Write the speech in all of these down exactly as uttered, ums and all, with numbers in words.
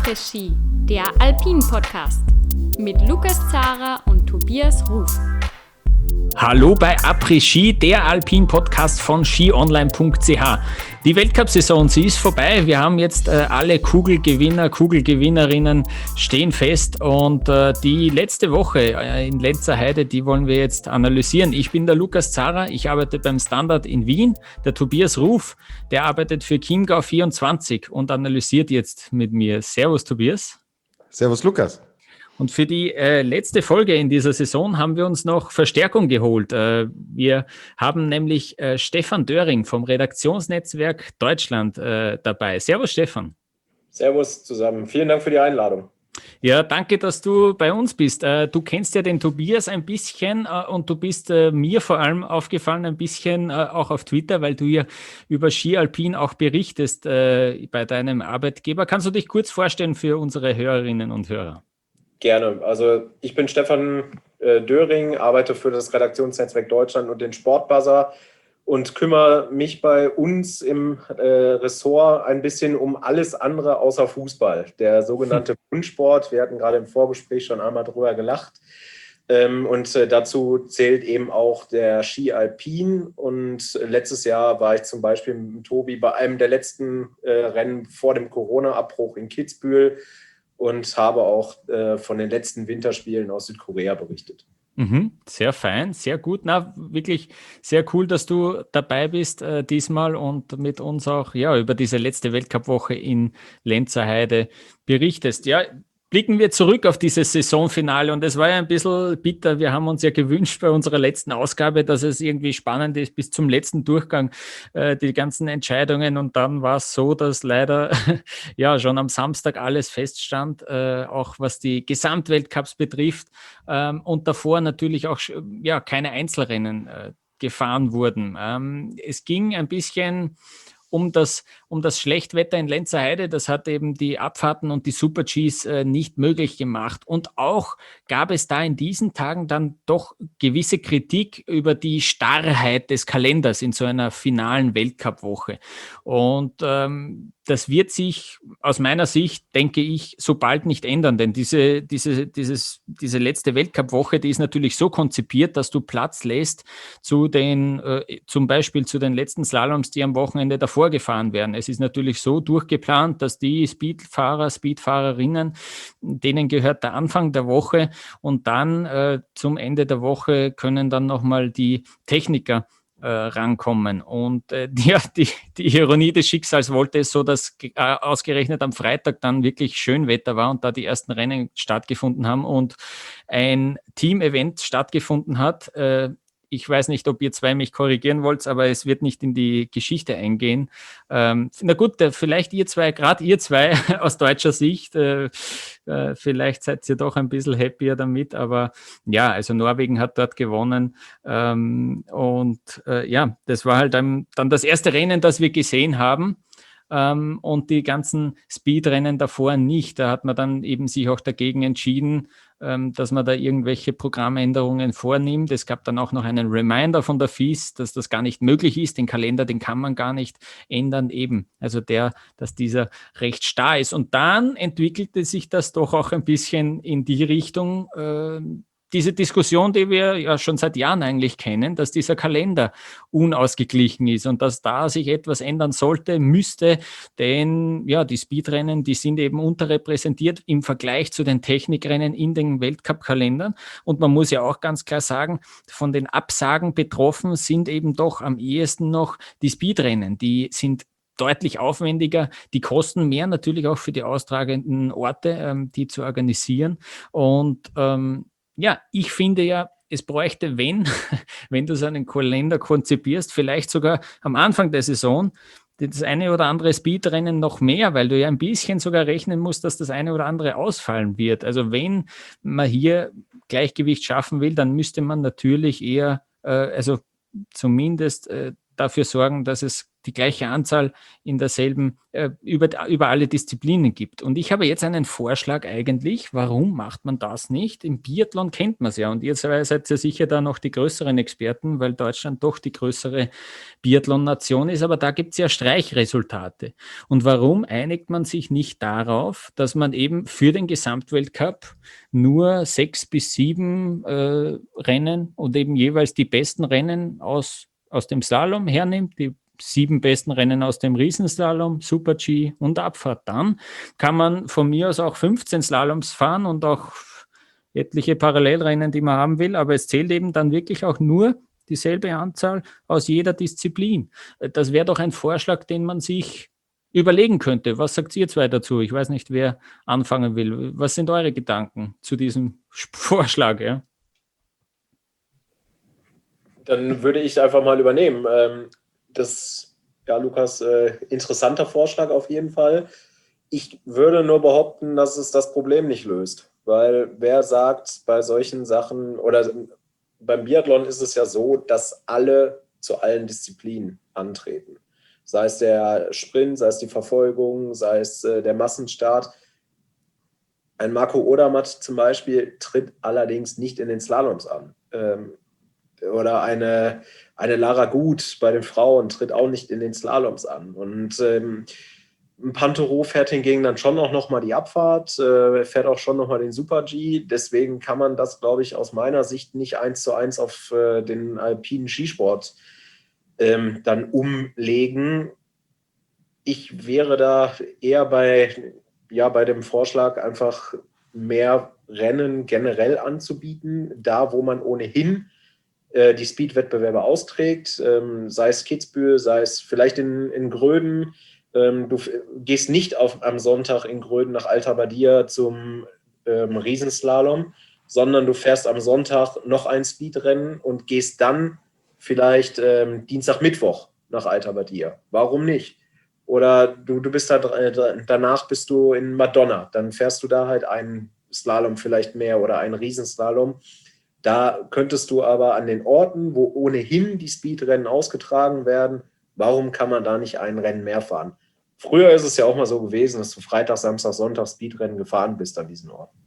Après-Ski, der Alpin-Podcast mit Lukas Zara und Tobias Ruf. Hallo bei Après-Ski, der Alpin-Podcast von ski online punkt c h. Die Weltcup-Saison, sie ist vorbei. Wir haben jetzt äh, alle Kugelgewinner, Kugelgewinnerinnen stehen fest und äh, die letzte Woche äh, in Lenzerheide, die wollen wir jetzt analysieren. Ich bin der Lukas Zara, ich arbeite beim Standard in Wien. Der Tobias Ruf, der arbeitet für Chiemgau vierundzwanzig und analysiert jetzt mit mir. Servus Tobias. Servus Lukas. Und für die äh, letzte Folge in dieser Saison haben wir uns noch Verstärkung geholt. Äh, wir haben nämlich äh, Stefan Döring vom Redaktionsnetzwerk Deutschland äh, dabei. Servus Stefan. Servus zusammen. Vielen Dank für die Einladung. Ja, danke, dass du bei uns bist. Äh, du kennst ja den Tobias ein bisschen äh, und du bist äh, mir vor allem aufgefallen ein bisschen äh, auch auf Twitter, weil du ja über Ski Alpin auch berichtest äh, bei deinem Arbeitgeber. Kannst du dich kurz vorstellen für unsere Hörerinnen und Hörer? Gerne. Also ich bin Stefan äh, Döring, arbeite für das Redaktionsnetzwerk Deutschland und den Sportbuzzer und kümmere mich bei uns im äh, Ressort ein bisschen um alles andere außer Fußball. Der sogenannte Bundsport, wir hatten gerade im Vorgespräch schon einmal drüber gelacht. Ähm, und äh, dazu zählt eben auch der Ski Alpin. Und letztes Jahr war ich zum Beispiel mit Tobi bei einem der letzten äh, Rennen vor dem Corona-Abbruch in Kitzbühel und habe auch äh, von den letzten Winterspielen aus Südkorea berichtet. Mhm, sehr fein, sehr gut. Na, wirklich sehr cool, dass du dabei bist äh, diesmal und mit uns auch ja über diese letzte Weltcup-Woche in Lenzerheide berichtest. Ja, blicken wir zurück auf dieses Saisonfinale und es war ja ein bisschen bitter. Wir haben uns ja gewünscht bei unserer letzten Ausgabe, dass es irgendwie spannend ist bis zum letzten Durchgang, äh, die ganzen Entscheidungen, und dann war es so, dass leider ja schon am Samstag alles feststand, äh, auch was die Gesamtweltcups betrifft, ähm, und davor natürlich auch ja keine Einzelrennen äh, gefahren wurden. Ähm, es ging ein bisschen um das, um das Schlechtwetter in Lenzerheide. Das hat eben die Abfahrten und die Super-Gs äh, nicht möglich gemacht. Und auch gab es da in diesen Tagen dann doch gewisse Kritik über die Starrheit des Kalenders in so einer finalen Weltcup-Woche. Und ähm, das wird sich aus meiner Sicht, denke ich, so bald nicht ändern, denn diese, diese, dieses, diese letzte Weltcup-Woche, die ist natürlich so konzipiert, dass du Platz lässt zu den, äh, zum Beispiel zu den letzten Slaloms, die am Wochenende davor gefahren werden. Es ist natürlich so durchgeplant, dass die Speedfahrer, Speedfahrerinnen, denen gehört der Anfang der Woche und dann äh, zum Ende der Woche können dann nochmal die Techniker Äh, rankommen. Und äh, ja, die, die Ironie des Schicksals wollte es so, dass äh, ausgerechnet am Freitag dann wirklich Schönwetter war und da die ersten Rennen stattgefunden haben und ein Team-Event stattgefunden hat. Äh, ich weiß nicht, ob ihr zwei mich korrigieren wollt, aber es wird nicht in die Geschichte eingehen. Ähm, na gut, äh, vielleicht ihr zwei, gerade ihr zwei aus deutscher Sicht, äh, äh, vielleicht seid ihr doch ein bisschen happier damit, aber ja, also Norwegen hat dort gewonnen ähm, und äh, ja, das war halt dann, dann das erste Rennen, das wir gesehen haben. Ähm, und die ganzen Speedrennen davor nicht. Da hat man dann eben sich auch dagegen entschieden, ähm, dass man da irgendwelche Programmänderungen vornimmt. Es gab dann auch noch einen Reminder von der F I S, dass das gar nicht möglich ist. Den Kalender, den kann man gar nicht ändern eben. Also der, dass dieser recht starr ist. Und dann entwickelte sich das doch auch ein bisschen in die Richtung, äh, diese Diskussion, die wir ja schon seit Jahren eigentlich kennen, dass dieser Kalender unausgeglichen ist und dass da sich etwas ändern sollte, müsste, denn ja, die Speedrennen, die sind eben unterrepräsentiert im Vergleich zu den Technikrennen in den Weltcup-Kalendern. Und man muss ja auch ganz klar sagen, von den Absagen betroffen sind eben doch am ehesten noch die Speedrennen. Die sind deutlich aufwendiger, die kosten mehr natürlich auch für die austragenden Orte, ähm, die zu organisieren. Und ähm, ja, ich finde ja, es bräuchte, wenn, wenn du so einen Kalender konzipierst, vielleicht sogar am Anfang der Saison das eine oder andere Speedrennen noch mehr, weil du ja ein bisschen sogar rechnen musst, dass das eine oder andere ausfallen wird. Also wenn man hier Gleichgewicht schaffen will, dann müsste man natürlich eher, äh, also zumindest äh, dafür sorgen, dass es die gleiche Anzahl in derselben, äh, über, über alle Disziplinen gibt. Und ich habe jetzt einen Vorschlag eigentlich, warum macht man das nicht? Im Biathlon kennt man es ja und ihr seid ja sicher da noch die größeren Experten, weil Deutschland doch die größere Biathlon-Nation ist, aber da gibt es ja Streichresultate. Und warum einigt man sich nicht darauf, dass man eben für den Gesamtweltcup nur sechs bis sieben äh, Rennen und eben jeweils die besten Rennen aus, aus dem Slalom hernimmt, die sieben besten Rennen aus dem Riesenslalom, Super-G und Abfahrt. Dann kann man von mir aus auch fünfzehn Slaloms fahren und auch etliche Parallelrennen, die man haben will, aber es zählt eben dann wirklich auch nur dieselbe Anzahl aus jeder Disziplin. Das wäre doch ein Vorschlag, den man sich überlegen könnte. Was sagt ihr zwei dazu? Ich weiß nicht, wer anfangen will. Was sind eure Gedanken zu diesem Vorschlag? Ja? Dann würde ich einfach mal übernehmen. Das, ja, Lukas, interessanter Vorschlag auf jeden Fall. Ich würde nur behaupten, dass es das Problem nicht löst. Weil wer sagt bei solchen Sachen, oder beim Biathlon ist es ja so, dass alle zu allen Disziplinen antreten. Sei es der Sprint, sei es die Verfolgung, sei es äh, der Massenstart. Ein Marco Odermatt zum Beispiel tritt allerdings nicht in den Slaloms an. Ähm, oder eine, eine Lara Gut bei den Frauen tritt auch nicht in den Slaloms an. Und ähm, ein Pantero fährt hingegen dann schon auch nochmal die Abfahrt, äh, fährt auch schon nochmal den Super-G. Deswegen kann man das, glaube ich, aus meiner Sicht nicht eins zu eins auf äh, den alpinen Skisport ähm, dann umlegen. Ich wäre da eher bei, ja, bei dem Vorschlag, einfach mehr Rennen generell anzubieten, da wo man ohnehin äh, die Speed-Wettbewerbe austrägt, ähm, sei es Kitzbühel, sei es vielleicht in, in Gröden. Ähm, du f- gehst nicht auf, am Sonntag in Gröden nach Alta Badia zum ähm, Riesenslalom, sondern du fährst am Sonntag noch ein Speedrennen und gehst dann vielleicht ähm, Dienstag, Mittwoch nach Alta Badia. Warum nicht? Oder du, du bist da, danach bist du in Madonna, dann fährst du da halt einen Slalom vielleicht mehr oder einen Riesenslalom. Da könntest du aber an den Orten, wo ohnehin die Speedrennen ausgetragen werden, warum kann man da nicht ein Rennen mehr fahren? Früher ist es ja auch mal so gewesen, dass du Freitag, Samstag, Sonntag Speedrennen gefahren bist an diesen Orten.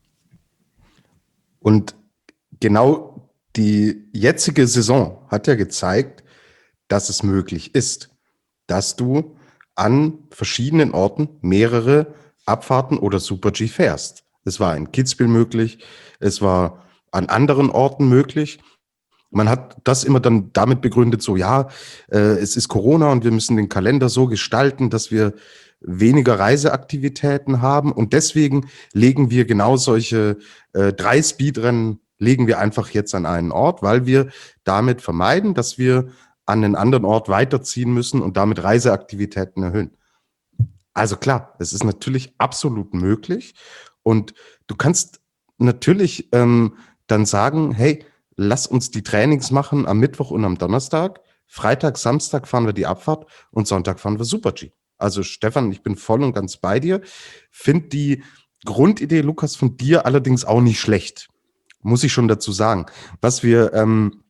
Und genau die jetzige Saison hat ja gezeigt, dass es möglich ist, dass du an verschiedenen Orten mehrere Abfahrten oder Super-G fährst. Es war in Kitzbühel möglich, es war an anderen Orten möglich. Man hat das immer dann damit begründet, so ja, äh, es ist Corona und wir müssen den Kalender so gestalten, dass wir weniger Reiseaktivitäten haben und deswegen legen wir genau solche äh, drei Speedrennen legen wir einfach jetzt an einen Ort, weil wir damit vermeiden, dass wir an einen anderen Ort weiterziehen müssen und damit Reiseaktivitäten erhöhen. Also klar, es ist natürlich absolut möglich und du kannst natürlich ähm, dann sagen, hey, lass uns die Trainings machen am Mittwoch und am Donnerstag, Freitag, Samstag fahren wir die Abfahrt und Sonntag fahren wir Super-G. Also Stefan, ich bin voll und ganz bei dir, finde die Grundidee, Lukas, von dir allerdings auch nicht schlecht, muss ich schon dazu sagen. Was wir, ähm,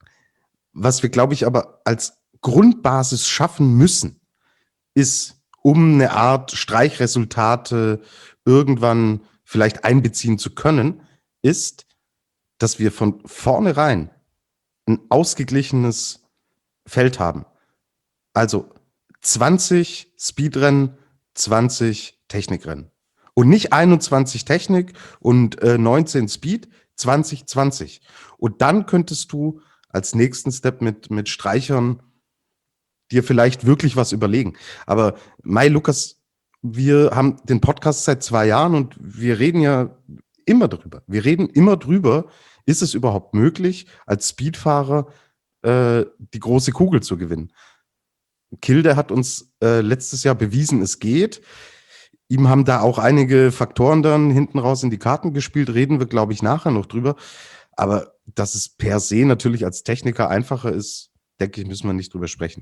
was wir, glaube ich, aber als Grundbasis schaffen müssen, ist, um eine Art Streichresultate irgendwann vielleicht einbeziehen zu können, ist, dass wir von vornherein ein ausgeglichenes Feld haben. Also zwanzig Speedrennen, zwanzig Technikrennen. Und nicht einundzwanzig Technik und äh, neunzehn Speed, zwanzig, zwanzig. Und dann könntest du als nächsten Step mit, mit Streichern dir vielleicht wirklich was überlegen. Aber Mai, Lukas, wir haben den Podcast seit zwei Jahren und wir reden ja immer drüber. Wir reden immer drüber, ist es überhaupt möglich, als Speedfahrer äh, die große Kugel zu gewinnen? Kilde hat uns äh, letztes Jahr bewiesen, es geht. Ihm haben da auch einige Faktoren dann hinten raus in die Karten gespielt, reden wir, glaube ich, nachher noch drüber. Aber dass es per se natürlich als Techniker einfacher ist, denke ich, müssen wir nicht drüber sprechen.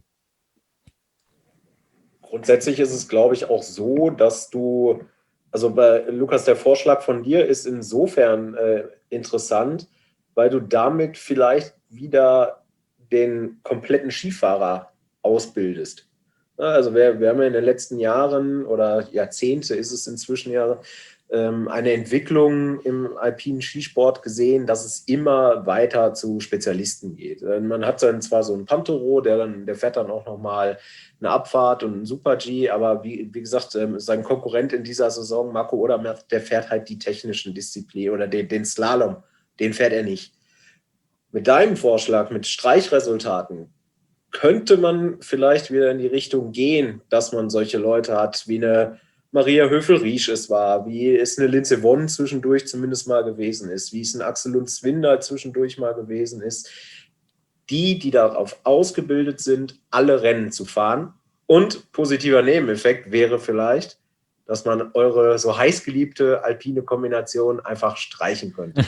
Grundsätzlich ist es, glaube ich, auch so, dass du, also bei Lukas, der Vorschlag von dir ist insofern äh, interessant, weil du damit vielleicht wieder den kompletten Skifahrer ausbildest. Also wir, wir haben ja in den letzten Jahren oder Jahrzehnte ist es inzwischen ja ähm, eine Entwicklung im alpinen Skisport gesehen, dass es immer weiter zu Spezialisten geht. Man hat dann zwar so einen Pantero, der dann, der fährt dann auch nochmal eine Abfahrt und einen Super-G, aber wie, wie gesagt, ähm, sein Konkurrent in dieser Saison, Marco Odermatt, der fährt halt die technischen Disziplinen oder den, den Slalom, den fährt er nicht. Mit deinem Vorschlag, mit Streichresultaten, könnte man vielleicht wieder in die Richtung gehen, dass man solche Leute hat, wie eine Maria Höfel-Riesch es war, wie es eine Lindsey Vonn zwischendurch zumindest mal gewesen ist, wie es ein Axel Lund-Zwinder zwischendurch mal gewesen ist. Die, die darauf ausgebildet sind, alle Rennen zu fahren. Und positiver Nebeneffekt wäre vielleicht, dass man eure so heißgeliebte alpine Kombination einfach streichen könnte.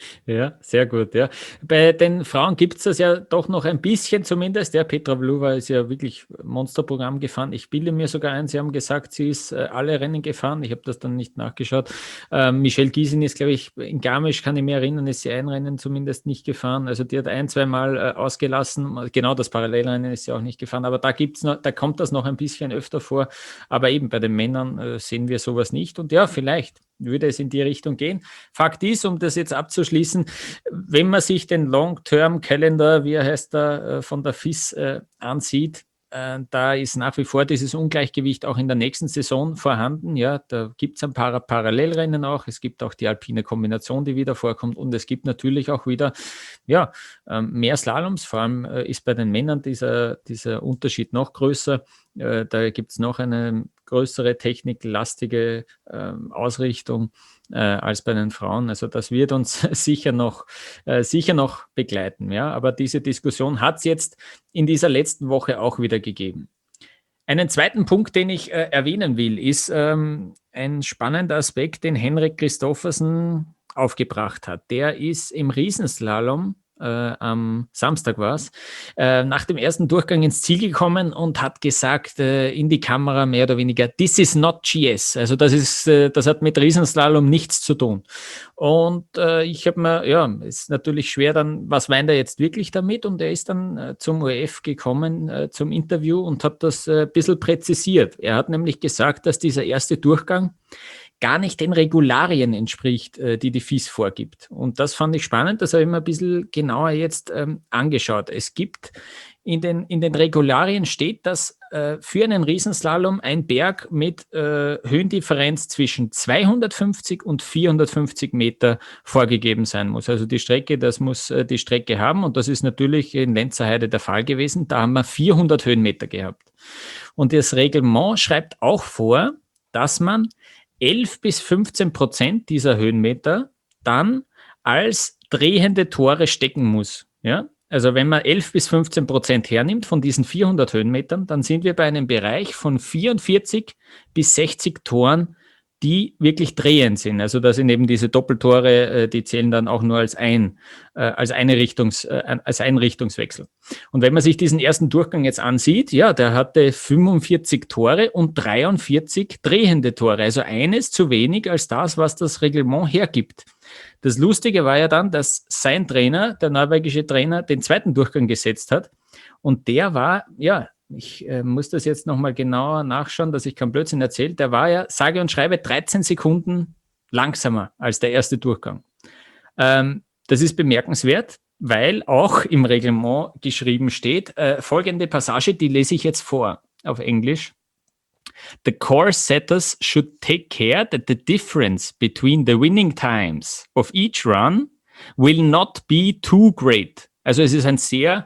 Ja, sehr gut. Ja. Bei den Frauen gibt es das ja doch noch ein bisschen zumindest. Ja, Petra Vlhova ist ja wirklich Monsterprogramm gefahren. Ich bilde mir sogar ein, sie haben gesagt, sie ist äh, alle Rennen gefahren. Ich habe das dann nicht nachgeschaut. Ähm, Michelle Gysin ist, glaube ich, in Garmisch, kann ich mich erinnern, ist sie ein Rennen zumindest nicht gefahren. Also die hat ein, zwei Mal äh, ausgelassen. Genau, das Parallelrennen ist sie auch nicht gefahren. Aber da gibt's noch, da kommt das noch ein bisschen öfter vor. Aber eben bei den Männern äh, sehen wir sowas nicht. Und ja, vielleicht würde es in die Richtung gehen. Fakt ist, um das jetzt abzuschließen, wenn man sich den Long-Term-Calendar, wie er heißt da, von der F I S äh, ansieht, äh, da ist nach wie vor dieses Ungleichgewicht auch in der nächsten Saison vorhanden. Ja, da gibt es ein paar Parallelrennen auch. Es gibt auch die alpine Kombination, die wieder vorkommt. Und es gibt natürlich auch wieder ja, äh, mehr Slaloms. Vor allem äh, ist bei den Männern dieser, dieser Unterschied noch größer. Äh, da gibt es noch eine größere techniklastige äh, Ausrichtung äh, als bei den Frauen. Also das wird uns sicher noch, äh, sicher noch begleiten. Ja? Aber diese Diskussion hat es jetzt in dieser letzten Woche auch wieder gegeben. Einen zweiten Punkt, den ich äh, erwähnen will, ist ähm, ein spannender Aspekt, den Henrik Kristoffersen aufgebracht hat. Der ist im Riesenslalom, Äh, am Samstag war es, äh, nach dem ersten Durchgang ins Ziel gekommen und hat gesagt äh, in die Kamera mehr oder weniger, this is not G S. Also das ist, äh, das hat mit Riesenslalom nichts zu tun. Und äh, ich habe mir, ja, ist natürlich schwer dann, was meint er jetzt wirklich damit? Und er ist dann äh, zum O R F gekommen, äh, zum Interview und hat das äh, ein bisschen präzisiert. Er hat nämlich gesagt, dass dieser erste Durchgang gar nicht den Regularien entspricht, äh, die die F I S vorgibt. Und das fand ich spannend, das habe ich mir ein bisschen genauer jetzt ähm, angeschaut. Es gibt in den, in den Regularien steht, dass äh, für einen Riesenslalom ein Berg mit äh, Höhendifferenz zwischen zweihundertfünfzig und vierhundertfünfzig Meter vorgegeben sein muss. Also die Strecke, das muss äh, die Strecke haben und das ist natürlich in Lenzerheide der Fall gewesen. Da haben wir vierhundert Höhenmeter gehabt. Und das Reglement schreibt auch vor, dass man elf bis fünfzehn Prozent dieser Höhenmeter dann als drehende Tore stecken muss. Ja? Also wenn man elf bis fünfzehn Prozent hernimmt von diesen vierhundert Höhenmetern, dann sind wir bei einem Bereich von vierundvierzig bis sechzig Toren, die wirklich drehend sind. Also das sind eben diese Doppeltore, die zählen dann auch nur als ein, als eine Richtungs, als ein Richtungswechsel. Und wenn man sich diesen ersten Durchgang jetzt ansieht, ja, der hatte fünfundvierzig Tore und dreiundvierzig drehende Tore. Also eines zu wenig als das, was das Reglement hergibt. Das Lustige war ja dann, dass sein Trainer, der norwegische Trainer, den zweiten Durchgang gesetzt hat. Und der war, ja, ich äh, muss das jetzt nochmal genauer nachschauen, dass ich keinen Blödsinn erzähle. Der war ja, sage und schreibe, dreizehn Sekunden langsamer als der erste Durchgang. Ähm, das ist bemerkenswert, weil auch im Reglement geschrieben steht, äh, folgende Passage, die lese ich jetzt vor auf Englisch. The course setters should take care that the difference between the winning times of each run will not be too great. Also es ist ein sehr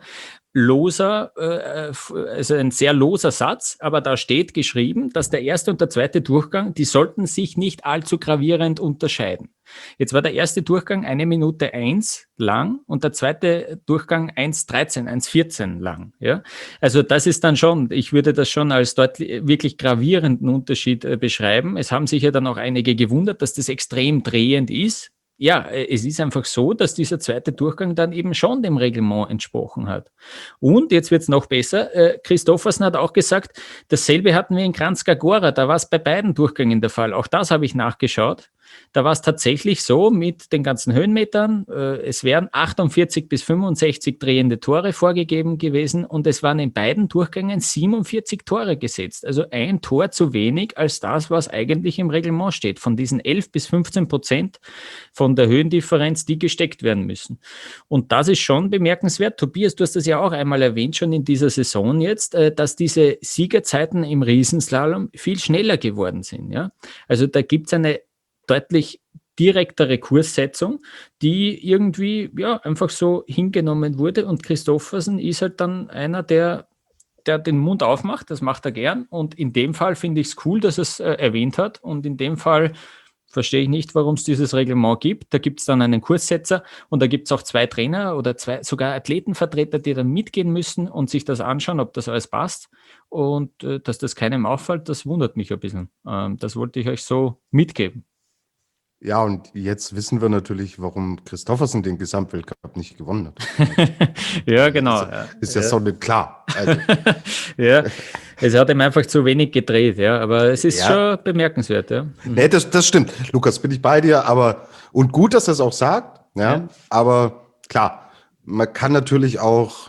loser, äh, also ein sehr loser Satz, aber da steht geschrieben, dass der erste und der zweite Durchgang, die sollten sich nicht allzu gravierend unterscheiden. Jetzt war der erste Durchgang eine Minute eins lang und der zweite Durchgang eins dreizehn, eins vierzehn lang. Ja? Also das ist dann schon, ich würde das schon als deutlich, wirklich gravierenden Unterschied äh, beschreiben. Es haben sich ja dann auch einige gewundert, dass das extrem drehend ist. Ja, es ist einfach so, dass dieser zweite Durchgang dann eben schon dem Reglement entsprochen hat. Und jetzt wird es noch besser. Äh, Kristoffersen hat auch gesagt, dasselbe hatten wir in Kranjska Gora, da war es bei beiden Durchgängen der Fall. Auch das habe ich nachgeschaut. da war es tatsächlich so mit den ganzen Höhenmetern, äh, es wären achtundvierzig bis fünfundsechzig drehende Tore vorgegeben gewesen und es waren in beiden Durchgängen siebenundvierzig Tore gesetzt. Also ein Tor zu wenig als das, was eigentlich im Reglement steht. Von diesen elf bis fünfzehn Prozent von der Höhendifferenz, die gesteckt werden müssen. Und das ist schon bemerkenswert. Tobias, du hast das ja auch einmal erwähnt, schon in dieser Saison jetzt, äh, dass diese Siegerzeiten im Riesenslalom viel schneller geworden sind. Ja? Also da gibt es eine deutlich direktere Kurssetzung, die irgendwie ja, einfach so hingenommen wurde. Und Christoffersen ist halt dann einer, der, der den Mund aufmacht. Das macht er gern. Und in dem Fall finde ich es cool, dass er es äh, erwähnt hat. Und in dem Fall verstehe ich nicht, warum es dieses Reglement gibt. Da gibt es dann einen Kurssetzer und da gibt es auch zwei Trainer oder zwei, sogar Athletenvertreter, die dann mitgehen müssen und sich das anschauen, ob das alles passt. Und äh, dass das keinem auffällt, das wundert mich ein bisschen. Ähm, das wollte ich euch so mitgeben. Ja, und jetzt wissen wir natürlich, warum Christoffersen den Gesamtweltcup nicht gewonnen hat. Ja, genau. Das ist ja, ja sonnenklar. Also. Ja, es hat ihm einfach zu wenig gedreht, ja, aber es ist ja. schon bemerkenswert, ja. Nee, das, das stimmt. Lukas, bin ich bei dir, aber und gut, dass er es auch sagt, ja, ja. Aber klar, man kann natürlich auch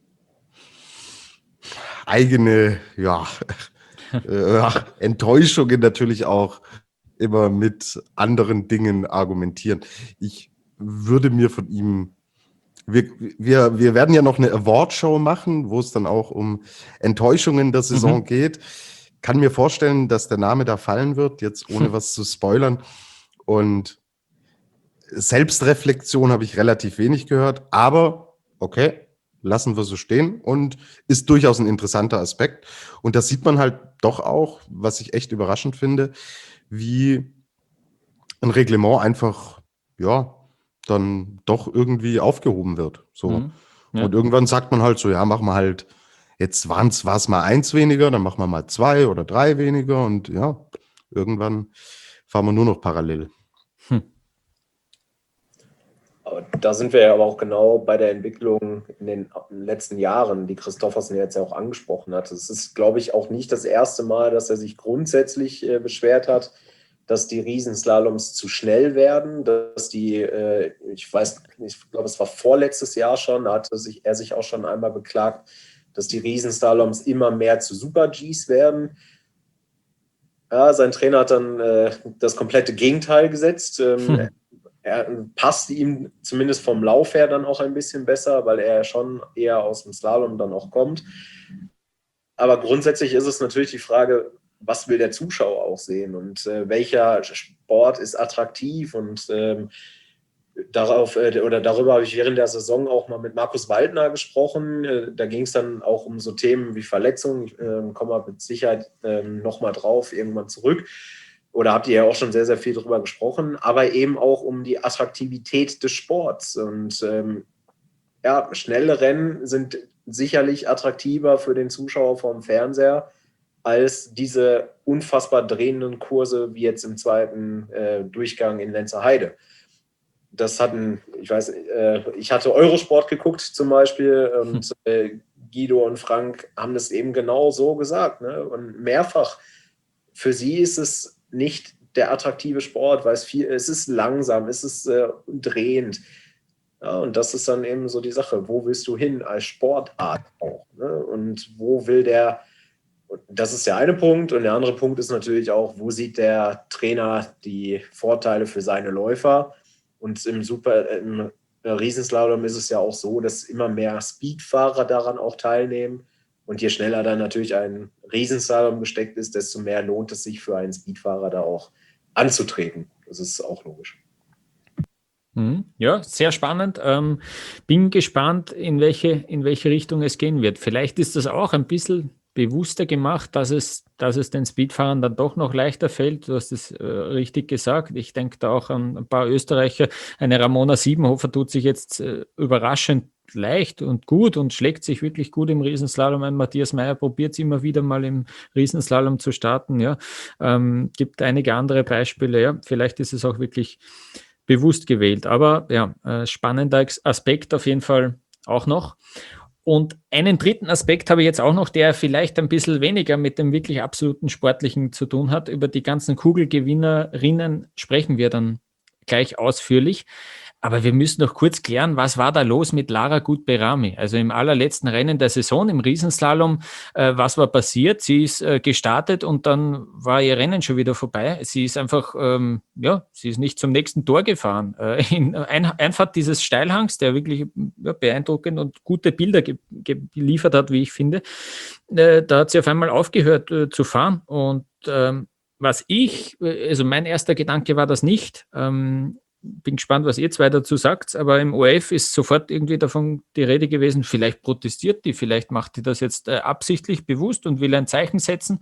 eigene, ja, äh, Enttäuschungen natürlich auch immer mit anderen Dingen argumentieren. Ich würde mir von ihm, wir, wir, wir werden ja noch eine Awardshow machen, wo es dann auch um Enttäuschungen der Saison mhm. geht. Kann mir vorstellen, dass der Name da fallen wird, jetzt ohne was zu spoilern. Und Selbstreflexion habe ich relativ wenig gehört, aber okay, lassen wir so stehen und ist durchaus ein interessanter Aspekt. Und das sieht man halt doch auch, was ich echt überraschend finde, wie ein Reglement einfach, ja, dann doch irgendwie aufgehoben wird. So. Mhm, ja. Und irgendwann sagt man halt so, ja, machen wir halt, jetzt war es mal eins weniger, dann machen wir mal zwei oder drei weniger und ja, irgendwann fahren wir nur noch parallel. Hm. Aber da sind wir ja aber auch genau bei der Entwicklung in den letzten Jahren, die Christoffersen jetzt ja auch angesprochen hat. Es ist, glaube ich, auch nicht das erste Mal, dass er sich grundsätzlich äh, beschwert hat, dass die Riesenslaloms zu schnell werden, dass die, äh, ich weiß, ich glaube, es war vorletztes Jahr schon, da hat sich, er sich auch schon einmal beklagt, dass die Riesenslaloms immer mehr zu Super-Gs werden. Ja, sein Trainer hat dann äh, das komplette Gegenteil gesetzt. Ähm, hm. Er passt ihm zumindest vom Lauf her dann auch ein bisschen besser, weil er schon eher aus dem Slalom dann auch kommt. Aber grundsätzlich ist es natürlich die Frage, was will der Zuschauer auch sehen und äh, welcher Sport ist attraktiv und ähm, darauf äh, oder darüber habe ich während der Saison auch mal mit Markus Waldner gesprochen. Äh, da ging es dann auch um so Themen wie Verletzungen. Ich äh, komme mal mit Sicherheit äh, nochmal drauf irgendwann zurück. Oder habt ihr ja auch schon sehr, sehr viel drüber gesprochen, aber eben auch um die Attraktivität des Sports. Und ähm, ja, schnelle Rennen sind sicherlich attraktiver für den Zuschauer vom Fernseher als diese unfassbar drehenden Kurse wie jetzt im zweiten äh, Durchgang in Lenzerheide. Das hatten, ich weiß, äh, ich hatte Eurosport geguckt zum Beispiel und äh, Guido und Frank haben das eben genau so gesagt. Ne? Und mehrfach, für sie ist es nicht der attraktive Sport, weil es viel, es ist langsam, es ist äh, drehend. Ja, und das ist dann eben so die Sache, wo willst du hin als Sportart auch? Ne? Und wo will der, das ist der eine Punkt, und der andere Punkt ist natürlich auch, wo sieht der Trainer die Vorteile für seine Läufer? Und im Super, im Riesenslalom ist es ja auch so, dass immer mehr Speedfahrer daran auch teilnehmen. Und je schneller dann natürlich ein Riesenslalom gesteckt ist, desto mehr lohnt es sich für einen Speedfahrer da auch anzutreten. Das ist auch logisch. Ja, sehr spannend. Ähm, bin gespannt, in welche, in welche Richtung es gehen wird. Vielleicht ist das auch ein bisschen bewusster gemacht, dass es, dass es den Speedfahrern dann doch noch leichter fällt. Du hast es äh, richtig gesagt. Ich denke da auch an ein paar Österreicher. Eine Ramona Siebenhofer tut sich jetzt äh, überraschend leicht und gut und schlägt sich wirklich gut im Riesenslalom ein. Matthias Mayr probiert es immer wieder mal im Riesenslalom zu starten. Ja. Ähm, gibt einige andere Beispiele. Ja. Vielleicht ist es auch wirklich bewusst gewählt. Aber ja, äh, spannender Aspekt auf jeden Fall auch noch. Und einen dritten Aspekt habe ich jetzt auch noch, der vielleicht ein bisschen weniger mit dem wirklich absoluten Sportlichen zu tun hat. Über die ganzen Kugelgewinnerinnen sprechen wir dann gleich ausführlich. Aber wir müssen noch kurz klären, was war da los mit Lara Gut-Behrami? Also im allerletzten Rennen der Saison, im Riesenslalom, äh, was war passiert? Sie ist äh, gestartet und dann war ihr Rennen schon wieder vorbei. Sie ist einfach, ähm, ja, sie ist nicht zum nächsten Tor gefahren. Äh, in ein, Einfahrt dieses Steilhangs, der wirklich ja, beeindruckend und gute Bilder ge- geliefert hat, wie ich finde, äh, da hat sie auf einmal aufgehört äh, zu fahren. Und ähm, was ich, also mein erster Gedanke war das nicht, ähm, bin gespannt, was ihr zwei dazu sagt, aber im O R F ist sofort irgendwie davon die Rede gewesen, vielleicht protestiert die, vielleicht macht die das jetzt äh, absichtlich bewusst und will ein Zeichen setzen.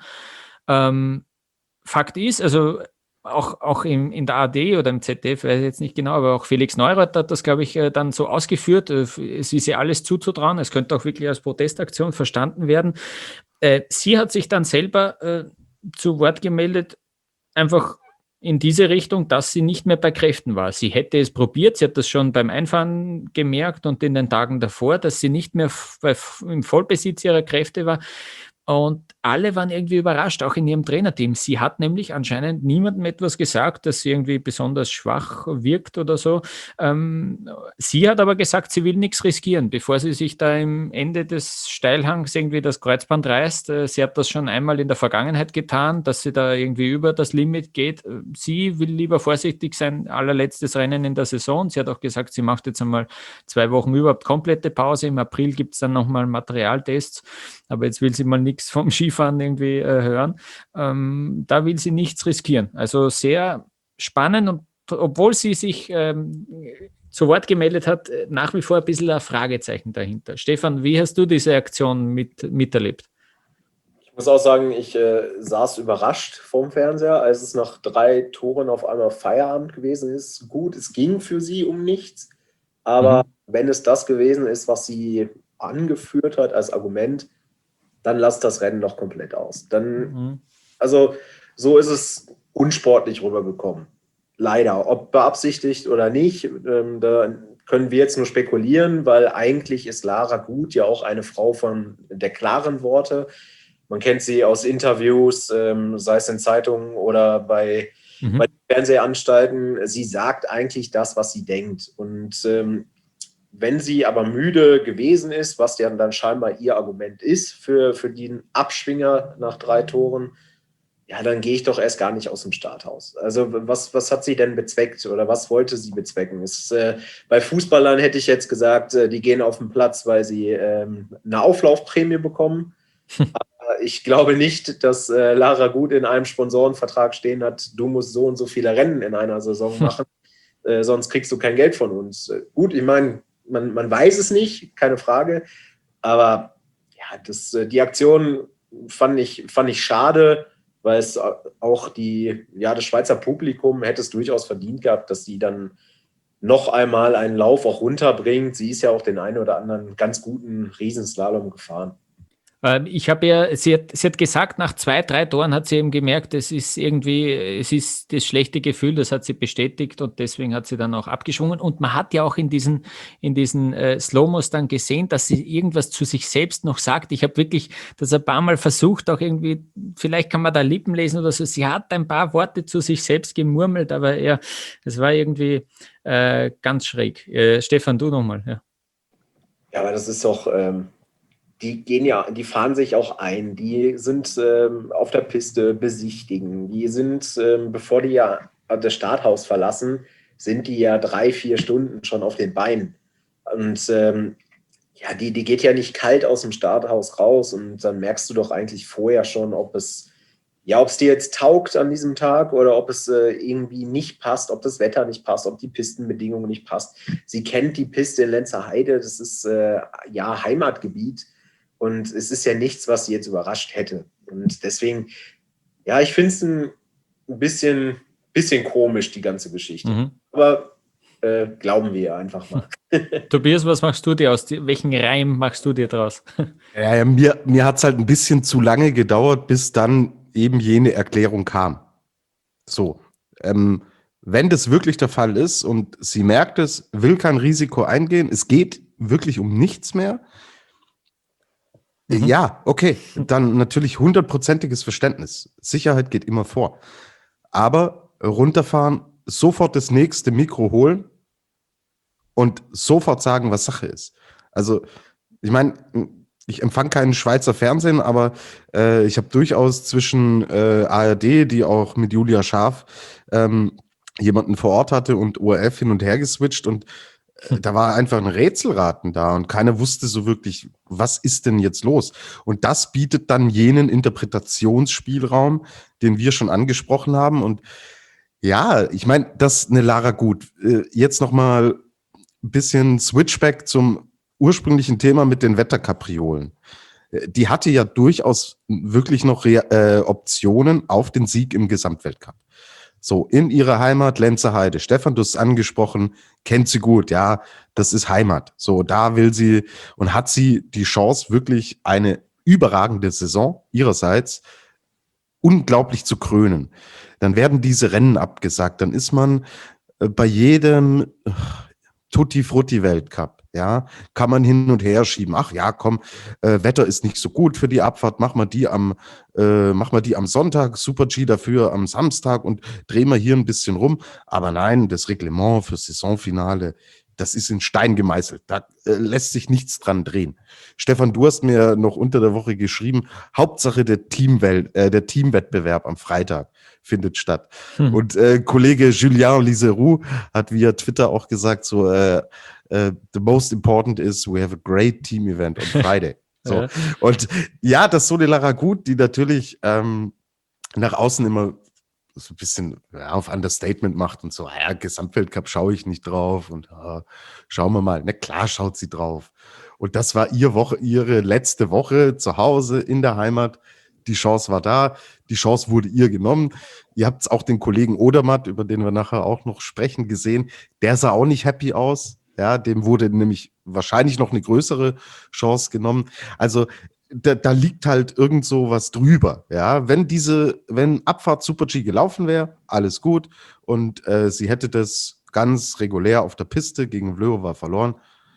Ähm, Fakt ist, also auch, auch im, in der A R D oder im Z D F, weiß ich jetzt nicht genau, aber auch Felix Neurath hat das, glaube ich, äh, dann so ausgeführt. Äh, es ist ihr alles zuzutrauen, es könnte auch wirklich als Protestaktion verstanden werden. Äh, sie hat sich dann selber äh, zu Wort gemeldet, einfach in diese Richtung, dass sie nicht mehr bei Kräften war. Sie hätte es probiert, sie hat das schon beim Einfahren gemerkt und in den Tagen davor, dass sie nicht mehr f- bei, f- im Vollbesitz ihrer Kräfte war. Und alle waren irgendwie überrascht, auch in ihrem Trainerteam. Sie hat nämlich anscheinend niemandem etwas gesagt, dass sie irgendwie besonders schwach wirkt oder so. Ähm, sie hat aber gesagt, sie will nichts riskieren, bevor sie sich da im Ende des Steilhangs irgendwie das Kreuzband reißt. Äh, sie hat das schon einmal in der Vergangenheit getan, dass sie da irgendwie über das Limit geht. Äh, Sie will lieber vorsichtig sein, allerletztes Rennen in der Saison. Sie hat auch gesagt, sie macht jetzt einmal zwei Wochen überhaupt komplette Pause. Im April gibt es dann nochmal Materialtests, aber jetzt will sie mal nichts vom Skifahren irgendwie äh, hören. Ähm, da will sie nichts riskieren. Also sehr spannend und obwohl sie sich ähm, zu Wort gemeldet hat, äh, nach wie vor ein bisschen ein Fragezeichen dahinter. Stefan, wie hast du diese Aktion mit, miterlebt? Ich muss auch sagen, ich äh, saß überrascht vorm Fernseher, als es nach drei Toren auf einmal Feierabend gewesen ist. Gut, es ging für sie um nichts, aber Mhm. wenn es das gewesen ist, was sie angeführt hat als Argument, dann lasst das Rennen doch komplett aus. Dann, Mhm. also so ist es unsportlich rübergekommen. Leider, ob beabsichtigt oder nicht, ähm, da können wir jetzt nur spekulieren, weil eigentlich ist Lara Gut ja auch eine Frau von der klaren Worte. Man kennt sie aus Interviews, ähm, sei es in Zeitungen oder bei, Mhm. bei Fernsehanstalten. Sie sagt eigentlich das, was sie denkt. Und ähm, wenn sie aber müde gewesen ist, was ja dann scheinbar ihr Argument ist für, für den Abschwinger nach drei Toren, ja, dann gehe ich doch erst gar nicht aus dem Starthaus. Also was, was hat sie denn bezweckt oder was wollte sie bezwecken? Es, äh, bei Fußballern hätte ich jetzt gesagt, äh, die gehen auf den Platz, weil sie ähm, eine Auflaufprämie bekommen. Aber ich glaube nicht, dass äh, Lara Gut in einem Sponsorenvertrag stehen hat, du musst so und so viele Rennen in einer Saison machen, äh, sonst kriegst du kein Geld von uns. Äh, gut, ich meine, man, man weiß es nicht, keine Frage, aber ja, das, äh, die Aktion fand ich, fand ich schade, weil es auch die, ja, das Schweizer Publikum hätte es durchaus verdient gehabt, dass sie dann noch einmal einen Lauf auch runterbringt. Sie ist ja auch den einen oder anderen ganz guten Riesenslalom gefahren. Ähm, Ich habe ja, sie hat, sie hat gesagt, nach zwei, drei Toren hat sie eben gemerkt, es ist irgendwie, es ist das schlechte Gefühl, das hat sie bestätigt und deswegen hat sie dann auch abgeschwungen. Und man hat ja auch in diesen, in diesen äh, Slow-Mos dann gesehen, dass sie irgendwas zu sich selbst noch sagt. Ich habe wirklich das ein paar Mal versucht, auch irgendwie, vielleicht kann man da Lippen lesen oder so. Sie hat ein paar Worte zu sich selbst gemurmelt, aber ja, es war irgendwie äh, ganz schräg. Äh, Stefan, du nochmal. Ja. Ja, aber das ist doch, ähm, die gehen ja, die fahren sich auch ein, die sind ähm, auf der Piste besichtigen, die sind, ähm, bevor die ja das Starthaus verlassen, sind die ja drei, vier Stunden schon auf den Beinen. Und ähm, ja, die, die geht ja nicht kalt aus dem Starthaus raus und dann merkst du doch eigentlich vorher schon, ob es, ja, ob es dir jetzt taugt an diesem Tag oder ob es äh, irgendwie nicht passt, ob das Wetter nicht passt, ob die Pistenbedingungen nicht passt. Sie kennt die Piste in Lenzerheide, das ist äh, ja Heimatgebiet und es ist ja nichts, was sie jetzt überrascht hätte. Und deswegen, ja, ich finde es ein bisschen, bisschen komisch, die ganze Geschichte. Mhm. Aber äh, glauben wir einfach mal. Tobias, was machst du dir aus? Welchen Reim machst du dir draus? Ja, ja, mir, mir hat es halt ein bisschen zu lange gedauert, bis dann eben jene Erklärung kam. So, ähm, wenn das wirklich der Fall ist und sie merkt es, will kein Risiko eingehen, es geht wirklich um nichts mehr, Mhm. Ja, okay, dann natürlich hundertprozentiges Verständnis. Sicherheit geht immer vor. Aber runterfahren, sofort das nächste Mikro holen und sofort sagen, was Sache ist. Also, ich meine, ich empfange keinen Schweizer Fernsehen, aber äh, ich habe durchaus zwischen äh, A R D, die auch mit Julia Scharf ähm, jemanden vor Ort hatte, und O R F hin und her geswitcht, und äh, da war einfach ein Rätselraten da und keiner wusste so wirklich, was ist denn jetzt los? Und das bietet dann jenen Interpretationsspielraum, den wir schon angesprochen haben. Und ja, ich meine, dass eine Lara Gut äh, jetzt nochmal ein bisschen Switchback zum ursprünglichen Thema mit den Wetterkapriolen. Die hatte ja durchaus wirklich noch Re- äh, Optionen auf den Sieg im Gesamtweltcup. So, in ihrer Heimat Lenzer Heide. Stefan, du hast es angesprochen, kennt sie gut, ja, das ist Heimat. So, da will sie und hat sie die Chance, wirklich eine überragende Saison ihrerseits unglaublich zu krönen. Dann werden diese Rennen abgesagt, dann ist man äh, bei jedem äh, Tutti-Frutti-Weltcup, ja, kann man hin und her schieben. Ach ja, komm, äh, Wetter ist nicht so gut für die Abfahrt, mach mal die am, äh, mach mal die am Sonntag, Super-G dafür am Samstag und drehen wir hier ein bisschen rum. Aber nein, das Reglement für Saisonfinale, das ist in Stein gemeißelt. Da äh, lässt sich nichts dran drehen. Stefan, du hast mir noch unter der Woche geschrieben, Hauptsache der Teamwelt, äh, der Teamwettbewerb am Freitag findet statt. Hm. Und äh, Kollege Julien Liseroux hat via Twitter auch gesagt, so äh, äh, the most important is we have a great team event on Friday. So. Ja. Und ja, das ist so eine Lara Gut, die natürlich ähm, nach außen immer so ein bisschen ja, auf Understatement macht und so, ja, Gesamtweltcup schaue ich nicht drauf und ja, schauen wir mal. Na klar schaut sie drauf. Und das war ihr Woche, ihre letzte Woche zu Hause in der Heimat. Die Chance war da, die Chance wurde ihr genommen. Ihr habt auch den Kollegen Odermatt, über den wir nachher auch noch sprechen, gesehen. Der sah auch nicht happy aus. Ja, dem wurde nämlich wahrscheinlich noch eine größere Chance genommen. Also Da, da liegt halt irgend so was drüber, ja. Wenn diese, wenn Abfahrt Super-G gelaufen wäre, alles gut und äh, sie hätte das ganz regulär auf der Piste gegen Vlhova verloren,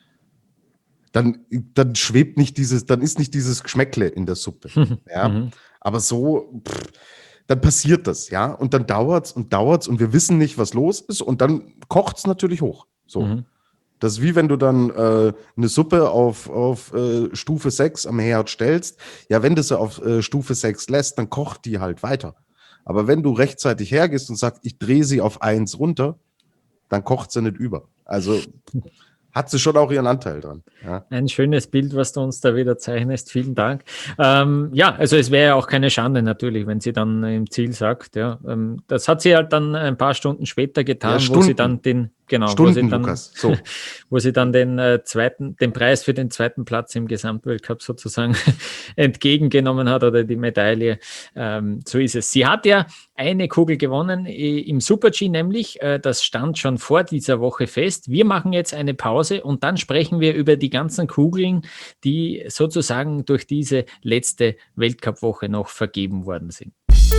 dann, dann schwebt nicht dieses, dann ist nicht dieses Geschmäckle in der Suppe, ja. Mhm. Aber so, pff, dann passiert das, ja. Und dann dauert's und dauert's und wir wissen nicht, was los ist und dann kocht's natürlich hoch, so. Mhm. Das ist wie wenn du dann äh, eine Suppe auf, auf äh, Stufe sechs am Herd stellst. Ja, wenn du sie auf äh, Stufe sechs lässt, dann kocht die halt weiter. Aber wenn du rechtzeitig hergehst und sagst, ich drehe sie auf eins runter, dann kocht sie nicht über. Also hat sie schon auch ihren Anteil dran. Ja. Ein schönes Bild, was du uns da wieder zeichnest. Vielen Dank. Ähm, ja, also es wäre ja auch keine Schande natürlich, wenn sie dann im Ziel sagt. Ja, ähm, das hat sie halt dann ein paar Stunden später getan, ja, wo sie dann den Genau, Stunden, wo sie dann, Lukas. So. wo sie dann den äh, zweiten, den Preis für den zweiten Platz im Gesamtweltcup sozusagen entgegengenommen hat oder die Medaille. Ähm, so ist es. Sie hat ja eine Kugel gewonnen äh, im Super-G, nämlich, äh, das stand schon vor dieser Woche fest. Wir machen jetzt eine Pause und dann sprechen wir über die ganzen Kugeln, die sozusagen durch diese letzte Weltcup-Woche noch vergeben worden sind.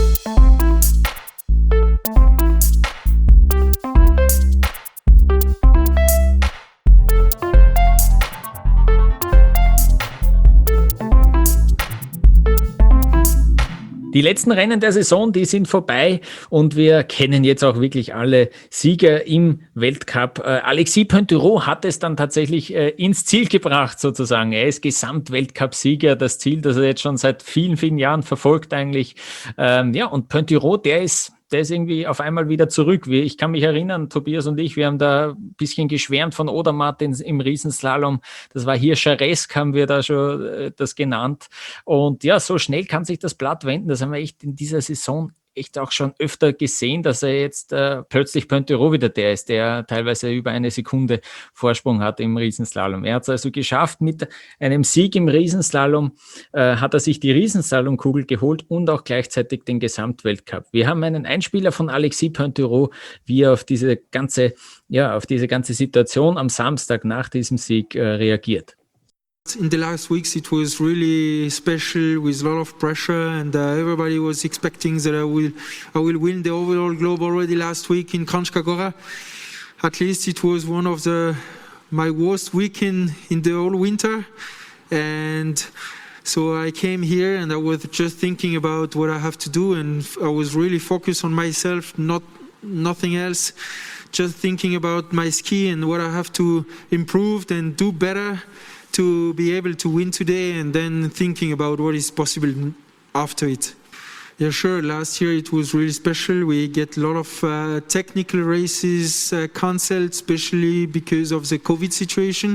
Die letzten Rennen der Saison, die sind vorbei und wir kennen jetzt auch wirklich alle Sieger im Weltcup. Äh, Alexis Pointerot hat es dann tatsächlich äh, ins Ziel gebracht sozusagen. Er ist Gesamtweltcup-Sieger, das Ziel, das er jetzt schon seit vielen, vielen Jahren verfolgt eigentlich. Ähm, ja, und Pointerot, der ist der ist irgendwie auf einmal wieder zurück. Ich kann mich erinnern, Tobias und ich, wir haben da ein bisschen geschwärmt von Odermatt im Riesenslalom. Das war hier Charesk, haben wir da schon äh, das genannt. Und ja, so schnell kann sich das Blatt wenden. Das haben wir echt in dieser Saison echt auch schon öfter gesehen, dass er jetzt äh, plötzlich Pointerot wieder der ist, der teilweise über eine Sekunde Vorsprung hat im Riesenslalom. Er hat es also geschafft, mit einem Sieg im Riesenslalom äh, hat er sich die Riesenslalomkugel geholt und auch gleichzeitig den Gesamtweltcup. Wir haben einen Einspieler von Alexis Pointerot, wie er auf diese ganze, ja, auf diese ganze Situation am Samstag nach diesem Sieg äh, reagiert. In the last weeks it was really special with a lot of pressure and uh, everybody was expecting that I will I will win the overall globe already last week in Kranjska Gora. At least it was one of the my worst week in, in the whole winter and So I came here and I was just thinking about what I have to do, and I was really focused on myself, not nothing else. Just thinking about my ski and what I have to improve and do better to be able to win today, and then thinking about what is possible after it. Yeah, sure. Last year it was really special. We get a lot of uh, technical races uh, cancelled, especially because of the COVID situation.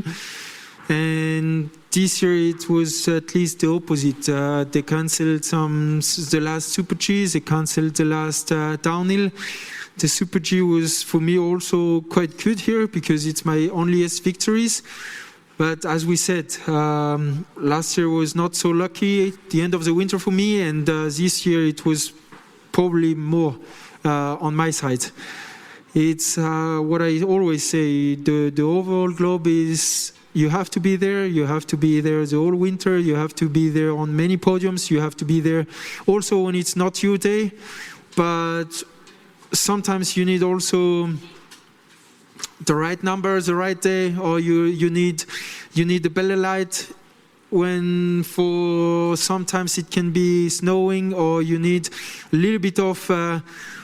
And this year it was at least the opposite. Uh, they cancelled some the last Super Gs. They cancelled the last uh, downhill. The Super G was for me also quite good here because it's my onlyest victories. But as we said, um, last year was not so lucky at the end of the winter for me, and uh, this year it was probably more uh, on my side. It's uh, what I always say, the, the overall globe is you have to be there, you have to be there the whole winter, you have to be there on many podiums, you have to be there also when it's not your day, but sometimes you need also the right number, the right day, or you, you need you need the belly light when for sometimes it can be snowing, or you need a little bit of uh,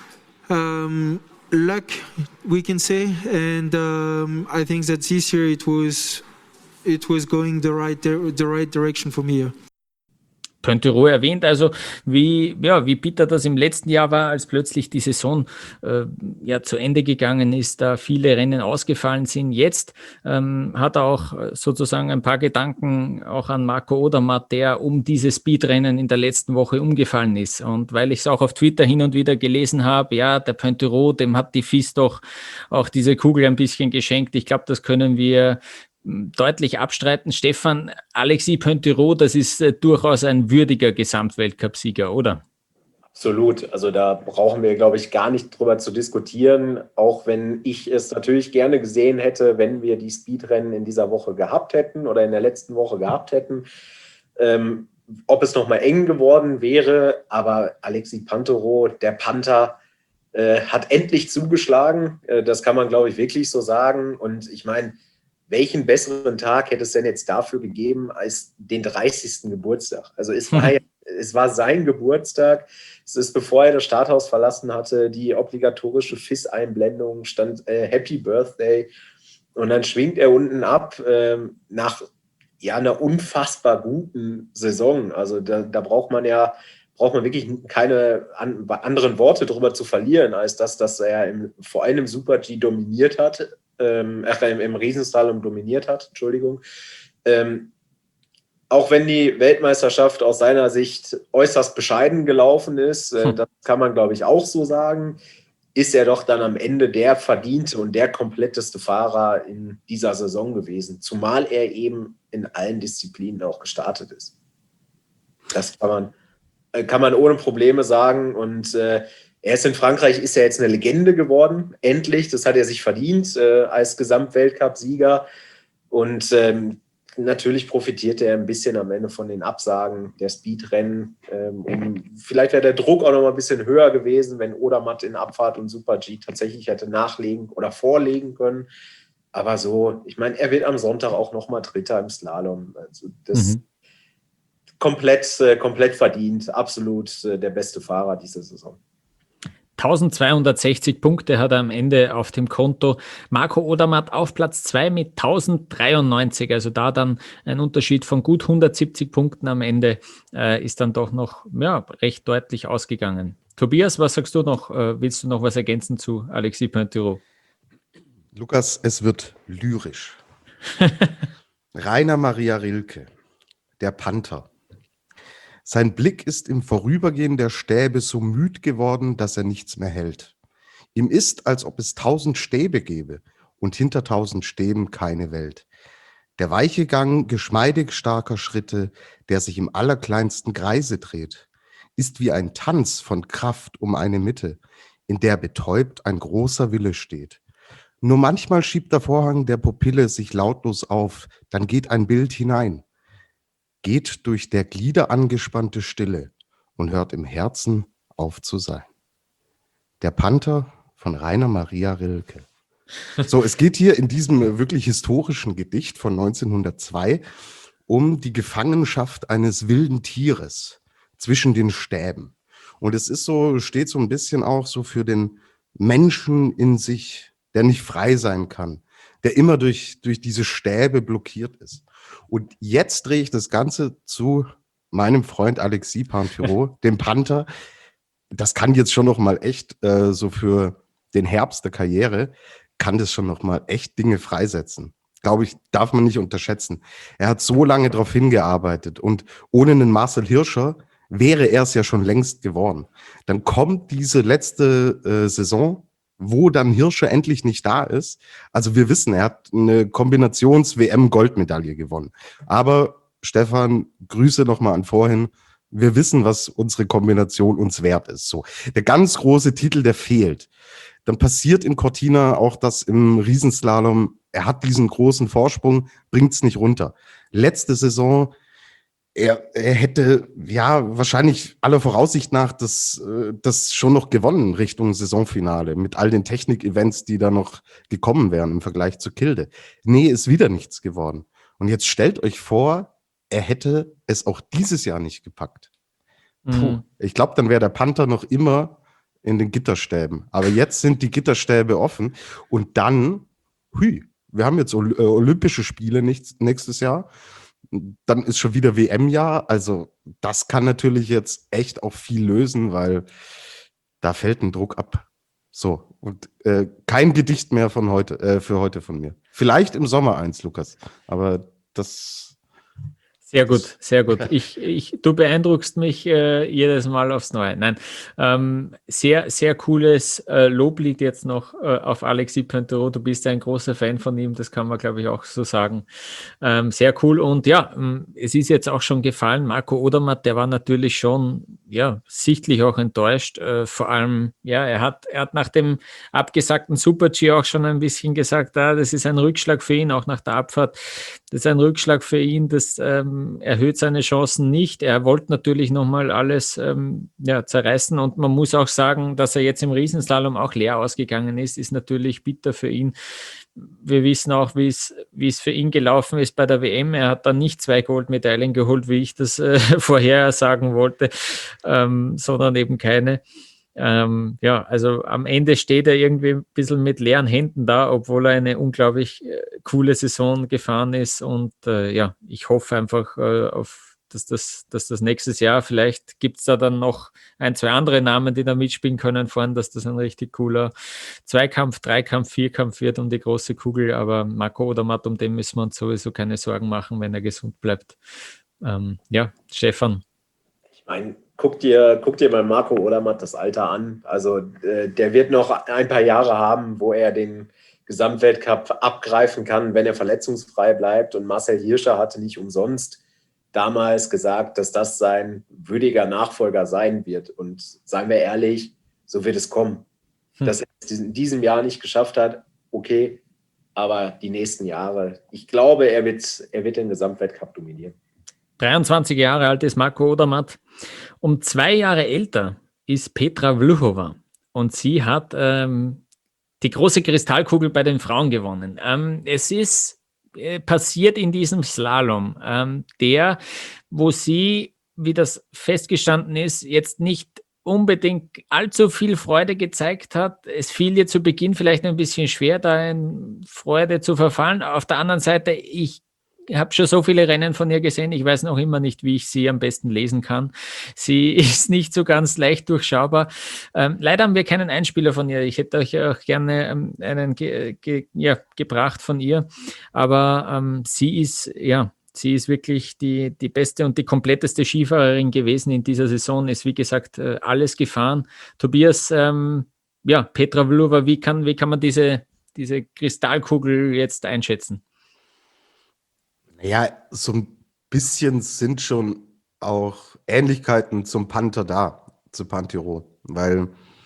um, luck, we can say. And um, I think that this year it was it was going the right the right direction for me. Pointerot erwähnt, also wie, ja, wie bitter das im letzten Jahr war, als plötzlich die Saison äh, ja, zu Ende gegangen ist, da viele Rennen ausgefallen sind. Jetzt ähm, hat er auch sozusagen ein paar Gedanken auch an Marco Odermatt, der um dieses Speedrennen in der letzten Woche umgefallen ist. Und weil ich es auch auf Twitter hin und wieder gelesen habe, ja, der Pointerot, dem hat die F I S doch auch diese Kugel ein bisschen geschenkt. Ich glaube, das können wir deutlich abstreiten. Stefan, Alexis Pointerot, das ist äh, durchaus ein würdiger Gesamtweltcupsieger, oder? Absolut. Also da brauchen wir, glaube ich, gar nicht drüber zu diskutieren, auch wenn ich es natürlich gerne gesehen hätte, wenn wir die Speedrennen in dieser Woche gehabt hätten oder in der letzten Woche gehabt hätten. Ähm, ob es nochmal eng geworden wäre, aber Alexis Pointerot, der Panther, äh, hat endlich zugeschlagen. Äh, das kann man, glaube ich, wirklich so sagen. Und ich meine, welchen besseren Tag hätte es denn jetzt dafür gegeben als den dreißigsten Geburtstag? Also es war, es war sein Geburtstag. Es ist, bevor er das Starthaus verlassen hatte, die obligatorische F I S-Einblendung stand äh, Happy Birthday. Und dann schwingt er unten ab äh, nach ja, einer unfassbar guten Saison. Also da, da braucht man ja braucht man wirklich keine an, anderen Worte drüber zu verlieren, als das, dass er im, vor allem im Super-G dominiert hat. Ähm, im, im Riesenslalom dominiert hat, Entschuldigung. Ähm, auch wenn die Weltmeisterschaft aus seiner Sicht äußerst bescheiden gelaufen ist, äh, hm. das kann man, glaube ich, auch so sagen, ist er doch dann am Ende der verdiente und der kompletteste Fahrer in dieser Saison gewesen, zumal er eben in allen Disziplinen auch gestartet ist. Das kann man, kann man ohne Probleme sagen, und äh, er ist in Frankreich, ist er jetzt eine Legende geworden, endlich. Das hat er sich verdient äh, als Gesamtweltcup-Sieger. Und ähm, natürlich profitiert er ein bisschen am Ende von den Absagen der Speedrennen. Ähm, um, vielleicht wäre der Druck auch noch mal ein bisschen höher gewesen, wenn Odermatt in Abfahrt und Super-G tatsächlich hätte nachlegen oder vorlegen können. Aber so, ich meine, er wird am Sonntag auch noch mal Dritter im Slalom. Also das mhm. komplett, äh, komplett verdient. Absolut äh, der beste Fahrer dieser Saison. eintausendzweihundertsechzig Punkte hat er am Ende auf dem Konto. Marco Odermatt auf Platz zwei mit tausenddreiundneunzig, also da dann ein Unterschied von gut hundertsiebzig Punkten am Ende äh, ist dann doch noch ja, recht deutlich ausgegangen. Tobias, was sagst du noch? Äh, willst du noch was ergänzen zu Alexis Pointerot? Lukas, es wird lyrisch. Rainer Maria Rilke, der Panther. Sein Blick ist im Vorübergehen der Stäbe so müd geworden, dass er nichts mehr hält. Ihm ist, als ob es tausend Stäbe gäbe und hinter tausend Stäben keine Welt. Der weiche Gang geschmeidig starker Schritte, der sich im allerkleinsten Kreise dreht, ist wie ein Tanz von Kraft um eine Mitte, in der betäubt ein großer Wille steht. Nur manchmal schiebt der Vorhang der Pupille sich lautlos auf, dann geht ein Bild hinein. Geht durch der Glieder angespannte Stille und hört im Herzen auf zu sein. Der Panther von Rainer Maria Rilke. So, es geht hier in diesem wirklich historischen Gedicht von neunzehnhundertzwei um die Gefangenschaft eines wilden Tieres zwischen den Stäben. Und es ist so, steht so ein bisschen auch so für den Menschen in sich, der nicht frei sein kann, der immer durch, durch diese Stäbe blockiert ist. Und jetzt drehe ich das Ganze zu meinem Freund Alexis Pinturault, dem Panther. Das kann jetzt schon noch mal echt äh, so für den Herbst der Karriere, kann das schon noch mal echt Dinge freisetzen. Glaube ich, darf man nicht unterschätzen. Er hat so lange darauf hingearbeitet und ohne einen Marcel Hirscher wäre er es ja schon längst geworden. Dann kommt diese letzte äh, Saison, wo dann Hirscher endlich nicht da ist. Also wir wissen, er hat eine Kombinations-W M-Goldmedaille gewonnen. Aber Stefan, Grüße nochmal an vorhin. Wir wissen, was unsere Kombination uns wert ist. So, der ganz große Titel, der fehlt. Dann passiert in Cortina auch das im Riesenslalom. Er hat diesen großen Vorsprung, bringt es nicht runter. Letzte Saison, er, er hätte ja wahrscheinlich aller Voraussicht nach das, das schon noch gewonnen Richtung Saisonfinale mit all den Technik-Events, die da noch gekommen wären im Vergleich zu Kilde. Nee, ist wieder nichts geworden. Und jetzt stellt euch vor, er hätte es auch dieses Jahr nicht gepackt. Puh, Mhm. ich glaube, dann wäre der Panther noch immer in den Gitterstäben. Aber jetzt sind die Gitterstäbe offen und dann, hui, wir haben jetzt Ol- äh, Olympische Spiele nächst, nächstes Jahr. Dann ist schon wieder W M-Jahr. Also das kann natürlich jetzt echt auch viel lösen, weil da fällt ein Druck ab. So, und äh, kein Gedicht mehr von heute, äh, für heute von mir. Vielleicht im Sommer eins, Lukas. Aber das... Sehr gut, sehr gut. Ich, ich, du beeindruckst mich äh, jedes Mal aufs Neue. Nein, ähm, sehr, sehr cooles äh, Lob liegt jetzt noch äh, auf Alexis Pinturault. Du bist ein großer Fan von ihm, das kann man, glaube ich, auch so sagen. Ähm, sehr cool. Und ja, ähm, es ist jetzt auch schon gefallen, Marco Odermatt, der war natürlich schon ja, sichtlich auch enttäuscht. Äh, vor allem, ja, er hat, er hat nach dem abgesagten Super-G auch schon ein bisschen gesagt, ah, das ist ein Rückschlag für ihn, auch nach der Abfahrt. Das ist ein Rückschlag für ihn, das ähm, erhöht seine Chancen nicht. Er wollte natürlich nochmal alles ähm, ja, zerreißen und man muss auch sagen, dass er jetzt im Riesenslalom auch leer ausgegangen ist, ist natürlich bitter für ihn. Wir wissen auch, wie es wie es für ihn gelaufen ist bei der W M. Er hat dann nicht zwei Goldmedaillen geholt, wie ich das äh, vorher sagen wollte, ähm, sondern eben keine. Ähm, ja, also am Ende steht er irgendwie ein bisschen mit leeren Händen da, obwohl er eine unglaublich äh, coole Saison gefahren ist. Und äh, ja, ich hoffe einfach, äh, auf, dass, das, dass das nächstes Jahr, vielleicht gibt es da dann noch ein, zwei andere Namen, die da mitspielen können vorhin, dass das ein richtig cooler Zweikampf, Dreikampf, Vierkampf wird um die große Kugel. Aber Marco Odermatt, um den müssen wir uns sowieso keine Sorgen machen, wenn er gesund bleibt. Ähm, ja, Stefan. Ich meine, guck dir, guck dir mal Marco Odermatt das Alter an. Also äh, der wird noch ein paar Jahre haben, wo er den Gesamtweltcup abgreifen kann, wenn er verletzungsfrei bleibt. Und Marcel Hirscher hatte nicht umsonst damals gesagt, dass das sein würdiger Nachfolger sein wird. Und seien wir ehrlich, so wird es kommen. Hm. Dass er es in diesem Jahr nicht geschafft hat, okay, aber die nächsten Jahre, ich glaube, er wird, er wird den Gesamtweltcup dominieren. dreiundzwanzig Jahre alt ist Marco Odermatt. Um zwei Jahre älter ist Petra Vlhova und sie hat ähm, die große Kristallkugel bei den Frauen gewonnen. Ähm, es ist äh, passiert in diesem Slalom, ähm, der, wo sie, wie das festgestanden ist, jetzt nicht unbedingt allzu viel Freude gezeigt hat. Es fiel ihr zu Beginn vielleicht ein bisschen schwer, da in Freude zu verfallen. Auf der anderen Seite, ich Ich habe schon so viele Rennen von ihr gesehen. Ich weiß noch immer nicht, wie ich sie am besten lesen kann. Sie ist nicht so ganz leicht durchschaubar. Ähm, leider haben wir keinen Einspieler von ihr. Ich hätte euch auch gerne ähm, einen ge ge ja, gebracht von ihr. Aber ähm, sie ist, ja, sie ist wirklich die, die beste und die kompletteste Skifahrerin gewesen in dieser Saison. Ist, wie gesagt, äh, alles gefahren. Tobias, ähm, ja, Petra Vlhova, wie kann, wie kann man diese, diese Kristallkugel jetzt einschätzen? Ja, so ein bisschen sind schon auch Ähnlichkeiten zum Panther da, zu Pinturault, weil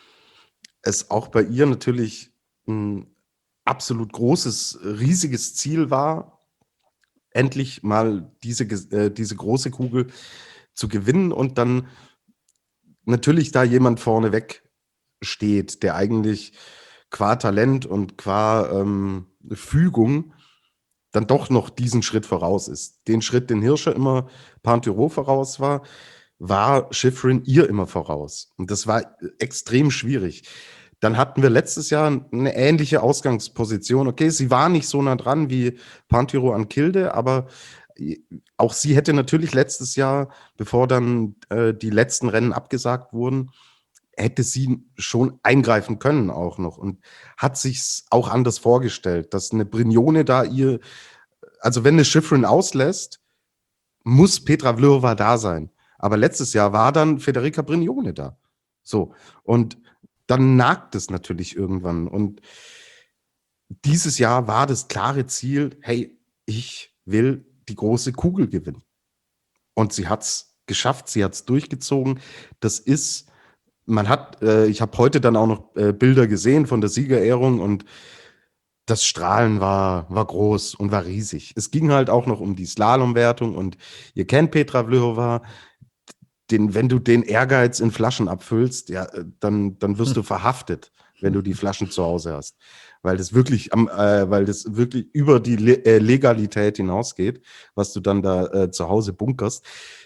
es auch bei ihr natürlich ein absolut großes, riesiges Ziel war, endlich mal diese, äh, diese große Kugel zu gewinnen und dann natürlich da jemand vorneweg steht, der eigentlich qua Talent und qua ähm, Fügung dann doch noch diesen Schritt voraus ist. Den Schritt, den Hirscher immer Pointerot voraus war, war Shiffrin ihr immer voraus. Und das war extrem schwierig. Dann hatten wir letztes Jahr eine ähnliche Ausgangsposition. Okay, sie war nicht so nah dran wie Pointerot an Kilde, aber auch sie hätte natürlich letztes Jahr, bevor dann äh, die letzten Rennen abgesagt wurden, hätte sie schon eingreifen können auch noch und hat sich's auch anders vorgestellt, dass eine Brignone da ihr, also wenn eine Shiffrin auslässt, muss Petra Vlhova da sein. Aber letztes Jahr war dann Federica Brignone da. So. Und dann nagt es natürlich irgendwann. Und dieses Jahr war das klare Ziel, hey, ich will die große Kugel gewinnen. Und sie hat's geschafft, sie hat's durchgezogen. Das ist, man hat, äh, ich habe heute dann auch noch äh, Bilder gesehen von der Siegerehrung und das Strahlen war, war groß und war riesig. Es ging halt auch noch um die Slalomwertung und ihr kennt Petra Vlhova, den, wenn du den Ehrgeiz in Flaschen abfüllst, ja, dann, dann wirst du verhaftet, wenn du die Flaschen zu Hause hast. Weil das wirklich am, äh, weil das wirklich über die Le- äh, Legalität hinausgeht, was du dann da äh, zu Hause bunkerst.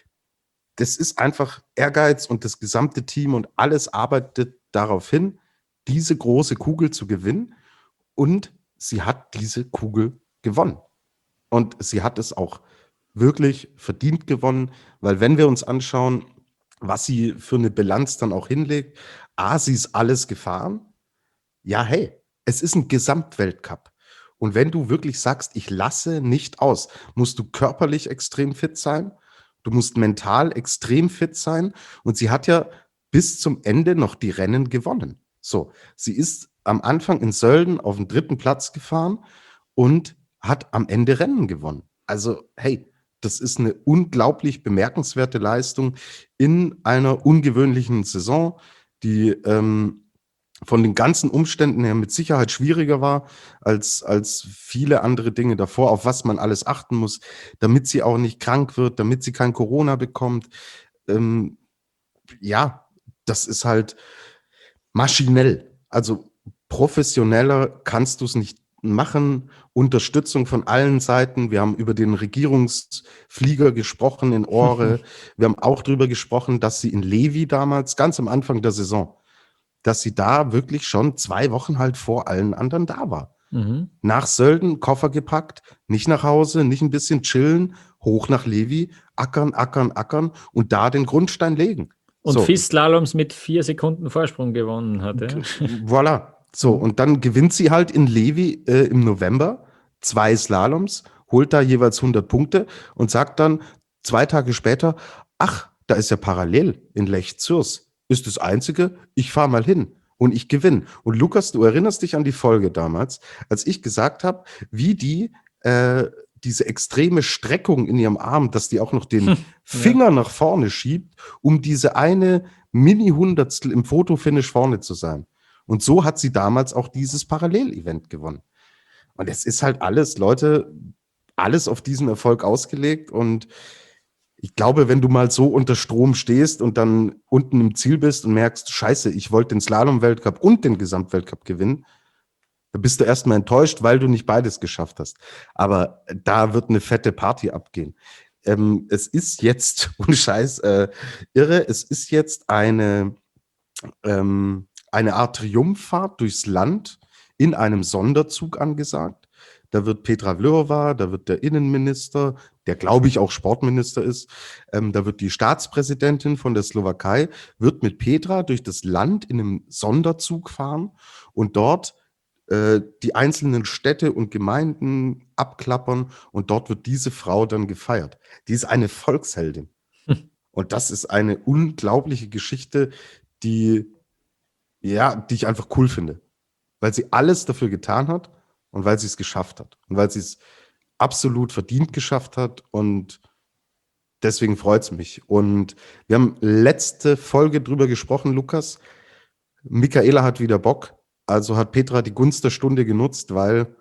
Das ist einfach Ehrgeiz und das gesamte Team und alles arbeitet darauf hin, diese große Kugel zu gewinnen. Und sie hat diese Kugel gewonnen. Und sie hat es auch wirklich verdient gewonnen, weil wenn wir uns anschauen, was sie für eine Bilanz dann auch hinlegt, A, sie ist alles gefahren. Ja, hey, es ist ein Gesamtweltcup. Und wenn du wirklich sagst, ich lasse nicht aus, musst du körperlich extrem fit sein, du musst mental extrem fit sein. Und sie hat ja bis zum Ende noch die Rennen gewonnen. So, sie ist am Anfang in Sölden auf den dritten Platz gefahren und hat am Ende Rennen gewonnen. Also, hey, das ist eine unglaublich bemerkenswerte Leistung in einer ungewöhnlichen Saison, die ähm, von den ganzen Umständen her mit Sicherheit schwieriger war als, als viele andere Dinge davor, auf was man alles achten muss, damit sie auch nicht krank wird, damit sie kein Corona bekommt. Ähm, ja, das ist halt maschinell. Also professioneller kannst du es nicht machen. Unterstützung von allen Seiten. Wir haben über den Regierungsflieger gesprochen in Åre. Wir haben auch darüber gesprochen, dass sie in Levi damals, ganz am Anfang der Saison, dass sie da wirklich schon zwei Wochen halt vor allen anderen da war. Mhm. Nach Sölden, Koffer gepackt, nicht nach Hause, nicht ein bisschen chillen, hoch nach Levi, ackern, ackern, ackern und da den Grundstein legen. Und So. F I S-Slaloms mit vier Sekunden Vorsprung gewonnen hat. Ja? Voilà. So, und dann gewinnt sie halt in Levi äh, im November zwei Slaloms, holt da jeweils hundert Punkte und sagt dann zwei Tage später, ach, da ist ja parallel in Lech Zürs. Ist das Einzige, ich fahre mal hin und ich gewinne. Und Lukas, du erinnerst dich an die Folge damals, als ich gesagt habe, wie die äh, diese extreme Streckung in ihrem Arm, dass die auch noch den Finger ja. nach vorne schiebt, um diese eine Mini-Hundertstel im Fotofinish vorne zu sein. Und so hat sie damals auch dieses Parallel-Event gewonnen. Und es ist halt alles, Leute, alles auf diesen Erfolg ausgelegt. Und ich glaube, wenn du mal so unter Strom stehst und dann unten im Ziel bist und merkst, scheiße, ich wollte den Slalom-Weltcup und den Gesamtweltcup gewinnen, da bist du erstmal enttäuscht, weil du nicht beides geschafft hast. Aber da wird eine fette Party abgehen. Ähm, es ist jetzt, ohne Scheiß, äh, irre, es ist jetzt eine, ähm, eine Art Triumphfahrt durchs Land in einem Sonderzug angesagt. Da wird Petra Vlhova, da wird der Innenminister, der glaube ich auch Sportminister ist, ähm, da wird die Staatspräsidentin von der Slowakei, wird mit Petra durch das Land in einem Sonderzug fahren und dort äh, die einzelnen Städte und Gemeinden abklappern und dort wird diese Frau dann gefeiert. Die ist eine Volksheldin. Hm. Und das ist eine unglaubliche Geschichte, die, ja, die ich einfach cool finde. Weil sie alles dafür getan hat und weil sie es geschafft hat. Und weil sie es absolut verdient geschafft hat. Und deswegen freut es mich. Und wir haben letzte Folge drüber gesprochen, Lukas. Michaela hat wieder Bock. Also hat Petra die Gunst der Stunde genutzt, weil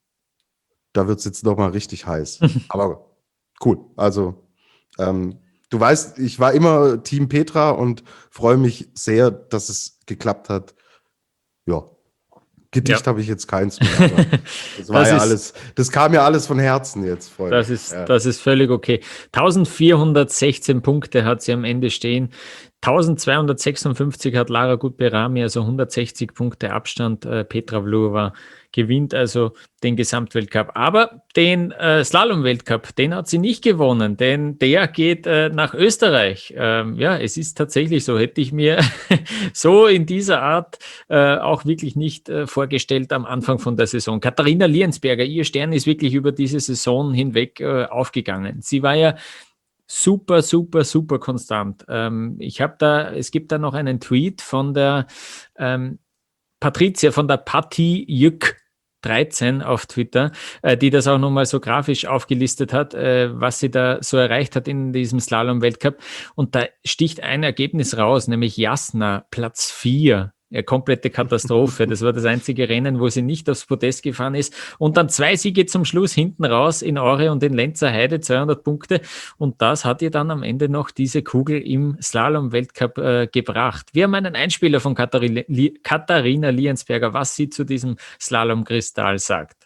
da wird es jetzt noch mal richtig heiß. Aber cool. Also ähm, du weißt, ich war immer Team Petra und freue mich sehr, dass es geklappt hat. Ja. Gedicht Ja. habe ich jetzt keins mehr. Aber das war Das ja ist- alles, das kam ja alles von Herzen jetzt vorher. Das ist, ja. das ist völlig okay. eintausendvierhundertsechzehn Punkte hat sie am Ende stehen. eintausendzweihundertsechsundfünfzig hat Lara Gutberami, also hundertsechzig Punkte Abstand. Äh, Petra Vlhova gewinnt also den Gesamtweltcup. Aber den äh, Slalom-Weltcup, den hat sie nicht gewonnen, denn der geht äh, nach Österreich. Ähm, ja, es ist tatsächlich so. Hätte ich mir so in dieser Art äh, auch wirklich nicht äh, vorgestellt am Anfang von der Saison. Katharina Liensberger, ihr Stern ist wirklich über diese Saison hinweg äh, aufgegangen. Sie war ja super, super, super konstant. Ähm, ich habe da, es gibt da noch einen Tweet von der ähm, Patricia, von der Patti Jück dreizehn auf Twitter, äh, die das auch nochmal so grafisch aufgelistet hat, äh, was sie da so erreicht hat in diesem Slalom-Weltcup. Und da sticht ein Ergebnis raus, nämlich Jasna, Platz vier. Ja, komplette Katastrophe. Das war das einzige Rennen, wo sie nicht aufs Podest gefahren ist. Und dann zwei Siege zum Schluss hinten raus in Aure und in Lenzer Heide, zweihundert Punkte. Und das hat ihr dann am Ende noch diese Kugel im Slalom-Weltcup äh, gebracht. Wir haben einen Einspieler von Katharina, Li- Katharina Liensberger, was sie zu diesem Slalom-Kristall sagt.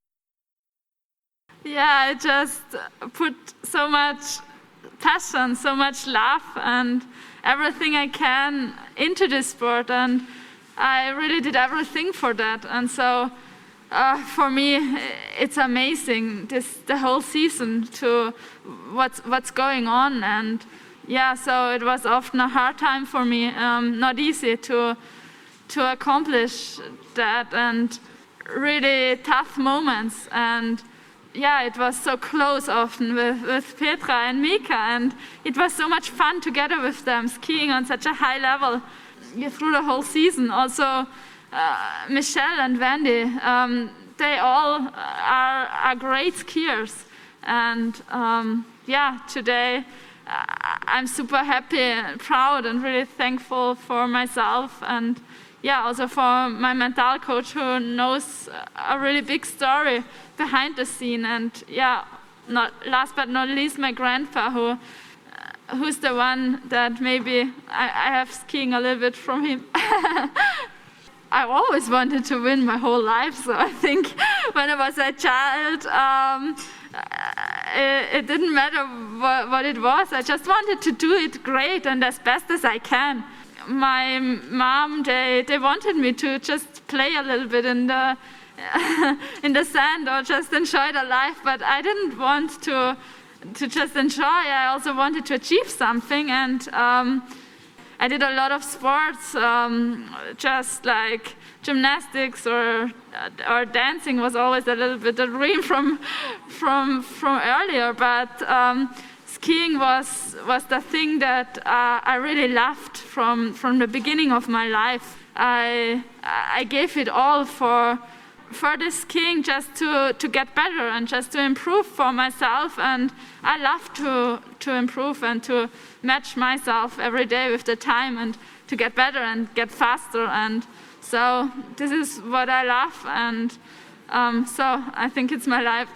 Yeah, I just put so much passion, so much love, and everything I can into this sport, and I really did everything for that. And so, uh, for me, it's amazing this the whole season to what's what's going on, and yeah, so it was often a hard time for me, um, not easy to to accomplish that, and really tough moments. And yeah, it was so close often with, with Petra and Mika, and it was so much fun together with them, skiing on such a high level through the whole season. Also, uh, Michelle and Wendy, um, they all are, are great skiers. And um, yeah, today uh, I'm super happy and proud and really thankful for myself, and yeah, also for my mental coach who knows a really big story behind the scene, and yeah, not last but not least, my grandpa, who uh, who's the one that maybe I, I have skiing a little bit from him. I always wanted to win my whole life, so I think when I was a child, um, it, it didn't matter what, what it was. I just wanted to do it great and as best as I can. My mom, they, they wanted me to just play a little bit in the in the sand or just enjoy the life, but I didn't want to to just enjoy. I also wanted to achieve something, and um, I did a lot of sports, um, just like gymnastics or or dancing was always a little bit a dream from from from earlier, but um, skiing was was the thing that uh, I really loved from from the beginning of my life. I I gave it all for for the skiing, just to to get better and just to improve for myself, and I love to to improve and to match myself every day with the time and to get better and get faster, and so this is what I love, and um, so I think it's my life.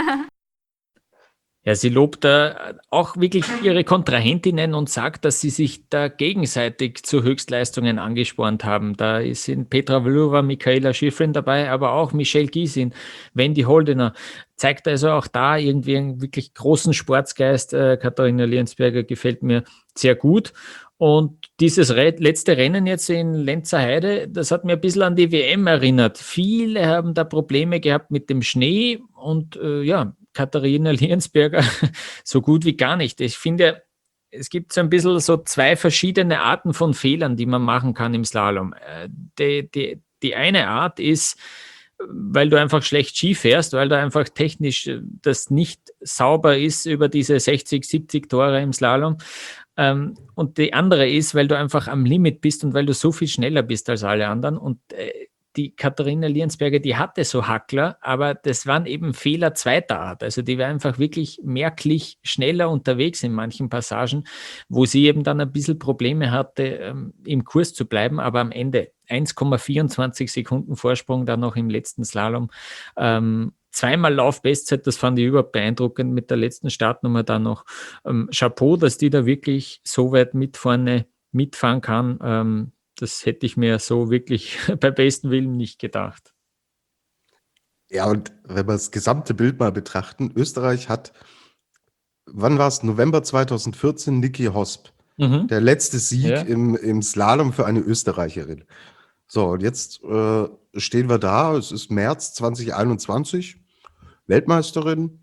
Ja, sie lobt da auch wirklich ihre Kontrahentinnen und sagt, dass sie sich da gegenseitig zu Höchstleistungen angespornt haben. Da sind Petra Vlhova, Michaela Schifrin dabei, aber auch Michelle Giesin, Wendy Holdener. Zeigt also auch da irgendwie einen wirklich großen Sportsgeist. Äh, Katharina Liensberger gefällt mir sehr gut. Und dieses Re- letzte Rennen jetzt in Lenzer Heide, das hat mir ein bisschen an die W M erinnert. Viele haben da Probleme gehabt mit dem Schnee und äh, ja, Katharina Liensberger so gut wie gar nicht. Ich finde, es gibt so ein bisschen so zwei verschiedene Arten von Fehlern, die man machen kann im Slalom. Äh, Die, die, die eine Art ist, weil du einfach schlecht Ski fährst, weil da einfach technisch äh, das nicht sauber ist über diese sechzig, siebzig Tore im Slalom. Ähm, und die andere ist, weil du einfach am Limit bist und weil du so viel schneller bist als alle anderen. Und äh, die Katharina Liensberger, die hatte so Hackler, aber das waren eben Fehler zweiter Art. Also die war einfach wirklich merklich schneller unterwegs in manchen Passagen, wo sie eben dann ein bisschen Probleme hatte, ähm, im Kurs zu bleiben, aber am Ende eins Komma vierundzwanzig Sekunden Vorsprung dann noch im letzten Slalom. Ähm, zweimal Laufbestzeit, das fand ich überhaupt beeindruckend mit der letzten Startnummer dann noch. Ähm, Chapeau, dass die da wirklich so weit mit vorne mitfahren kann. Ähm, das hätte ich mir so wirklich bei bestem Willen nicht gedacht. Ja, und wenn wir das gesamte Bild mal betrachten, Österreich hat, wann war es? November zweitausendvierzehn, Niki Hosp. Mhm. Der letzte Sieg Ja. im, im Slalom für eine Österreicherin. So, und jetzt äh, stehen wir da, es ist März zwanzig einundzwanzig, Weltmeisterin,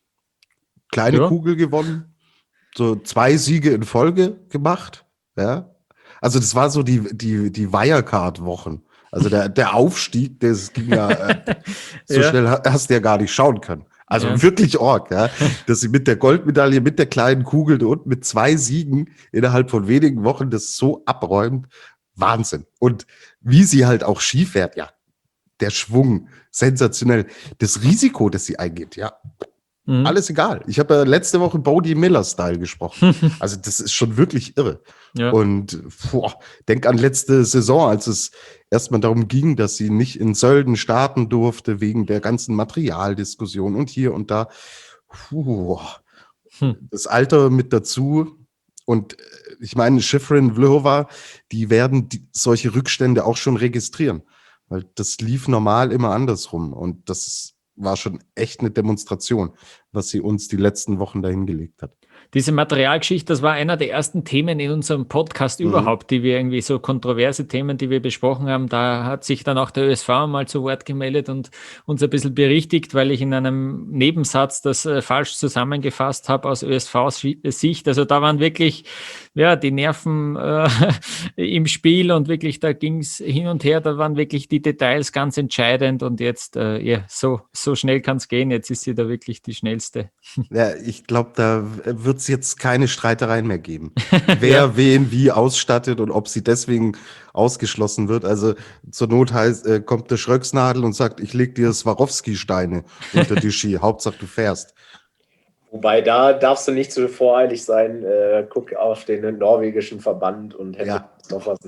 kleine Ja. Kugel gewonnen, so zwei Siege in Folge gemacht, ja. Also das war so die, die, die Wirecard-Wochen. Also der, der Aufstieg, das ging ja, äh, so Ja. schnell ha- hast du ja gar nicht schauen können. Also Ja. wirklich Org, ja, dass sie mit der Goldmedaille, mit der kleinen Kugel und mit zwei Siegen innerhalb von wenigen Wochen das so abräumt. Wahnsinn. Und wie sie halt auch Ski fährt, ja, der Schwung, sensationell. Das Risiko, das sie eingeht, ja, Mhm. alles egal. Ich habe ja letzte Woche Bodie Miller-Style gesprochen. Also das ist schon wirklich irre. Ja. Und boah, denk an letzte Saison, als es erstmal darum ging, dass sie nicht in Sölden starten durfte, wegen der ganzen Materialdiskussion und hier und da. Puh, Hm. das Alter mit dazu. Und äh, ich meine, Shiffrin, Vlhova, die werden die, solche Rückstände auch schon registrieren. Weil das lief normal immer andersrum. Und das ist, war schon echt eine Demonstration, was sie uns die letzten Wochen dahin gelegt hat. Diese Materialgeschichte, das war einer der ersten Themen in unserem Podcast Mhm. überhaupt, die wir irgendwie so kontroverse Themen, die wir besprochen haben. Da hat sich dann auch der Ö S V mal zu Wort gemeldet und uns ein bisschen berichtigt, weil ich in einem Nebensatz das äh, falsch zusammengefasst habe aus Ö S V-Sicht. Also da waren wirklich ja die Nerven äh, im Spiel und wirklich, da ging es hin und her, da waren wirklich die Details ganz entscheidend und jetzt, äh, ja, so, so schnell kann es gehen. Jetzt ist sie da wirklich die schnellste. Ja, ich glaube, da wird es jetzt keine Streitereien mehr geben. Wer wen wie ausstattet und ob sie deswegen ausgeschlossen wird. Also zur Not heißt, äh, kommt der Schröcksnadel und sagt, ich leg dir Swarovski-Steine unter die Ski. Hauptsache du fährst. Wobei, da darfst du nicht zu voreilig sein. Äh, guck auf den norwegischen Verband und hätte Ja. noch was.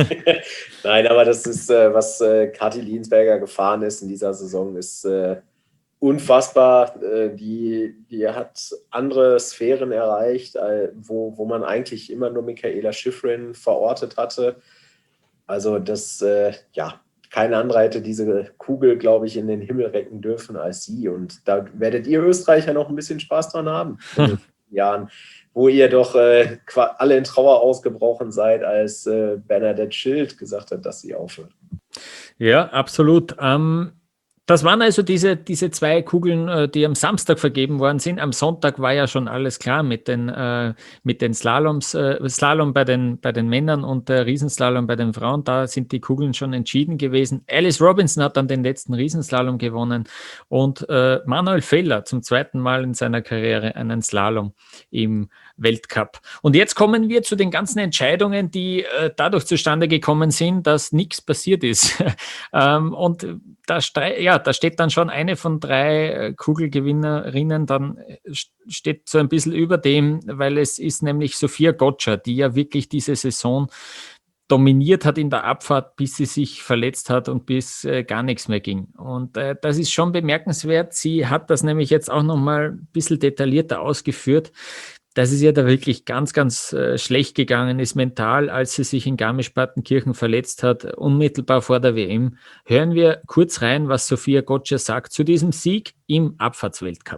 Nein, aber das ist, äh, was äh, Kathi Liensberger gefahren ist in dieser Saison, ist äh, unfassbar. Äh, die, die hat andere Sphären erreicht, äh, wo, wo man eigentlich immer nur Michaela Shiffrin verortet hatte. Also das, äh, ja, kein anderer hätte diese Kugel, glaube ich, in den Himmel recken dürfen als sie. Und da werdet ihr Österreicher noch ein bisschen Spaß dran haben in den Jahren, wo ihr doch äh, qua- alle in Trauer ausgebrochen seid, als äh, Bernadette Schild gesagt hat, dass sie aufhört. Ja, absolut. Ähm, das waren also diese, diese zwei Kugeln, äh, die am Samstag vergeben worden sind. Am Sonntag war ja schon alles klar mit den, äh, mit den Slaloms, äh, Slalom bei den, bei den Männern und der Riesenslalom bei den Frauen. Da sind die Kugeln schon entschieden gewesen. Alice Robinson hat dann den letzten Riesenslalom gewonnen und äh, Manuel Feller zum zweiten Mal in seiner Karriere einen Slalom im Weltcup. Und jetzt kommen wir zu den ganzen Entscheidungen, die äh, dadurch zustande gekommen sind, dass nichts passiert ist. ähm, und da, strei- ja, da steht dann schon eine von drei äh, Kugelgewinnerinnen, dann äh, st- steht so ein bisschen über dem, weil es ist nämlich Sophia Gotcha, die ja wirklich diese Saison dominiert hat in der Abfahrt, bis sie sich verletzt hat und bis äh, gar nichts mehr ging. Und äh, das ist schon bemerkenswert. Sie hat das nämlich jetzt auch nochmal ein bisschen detaillierter ausgeführt, dass es ihr da wirklich ganz, ganz äh, schlecht gegangen ist mental, als sie sich in Garmisch-Partenkirchen verletzt hat, unmittelbar vor der W M. Hören wir kurz rein, was Sophia Gotcha sagt zu diesem Sieg im Abfahrtsweltcup.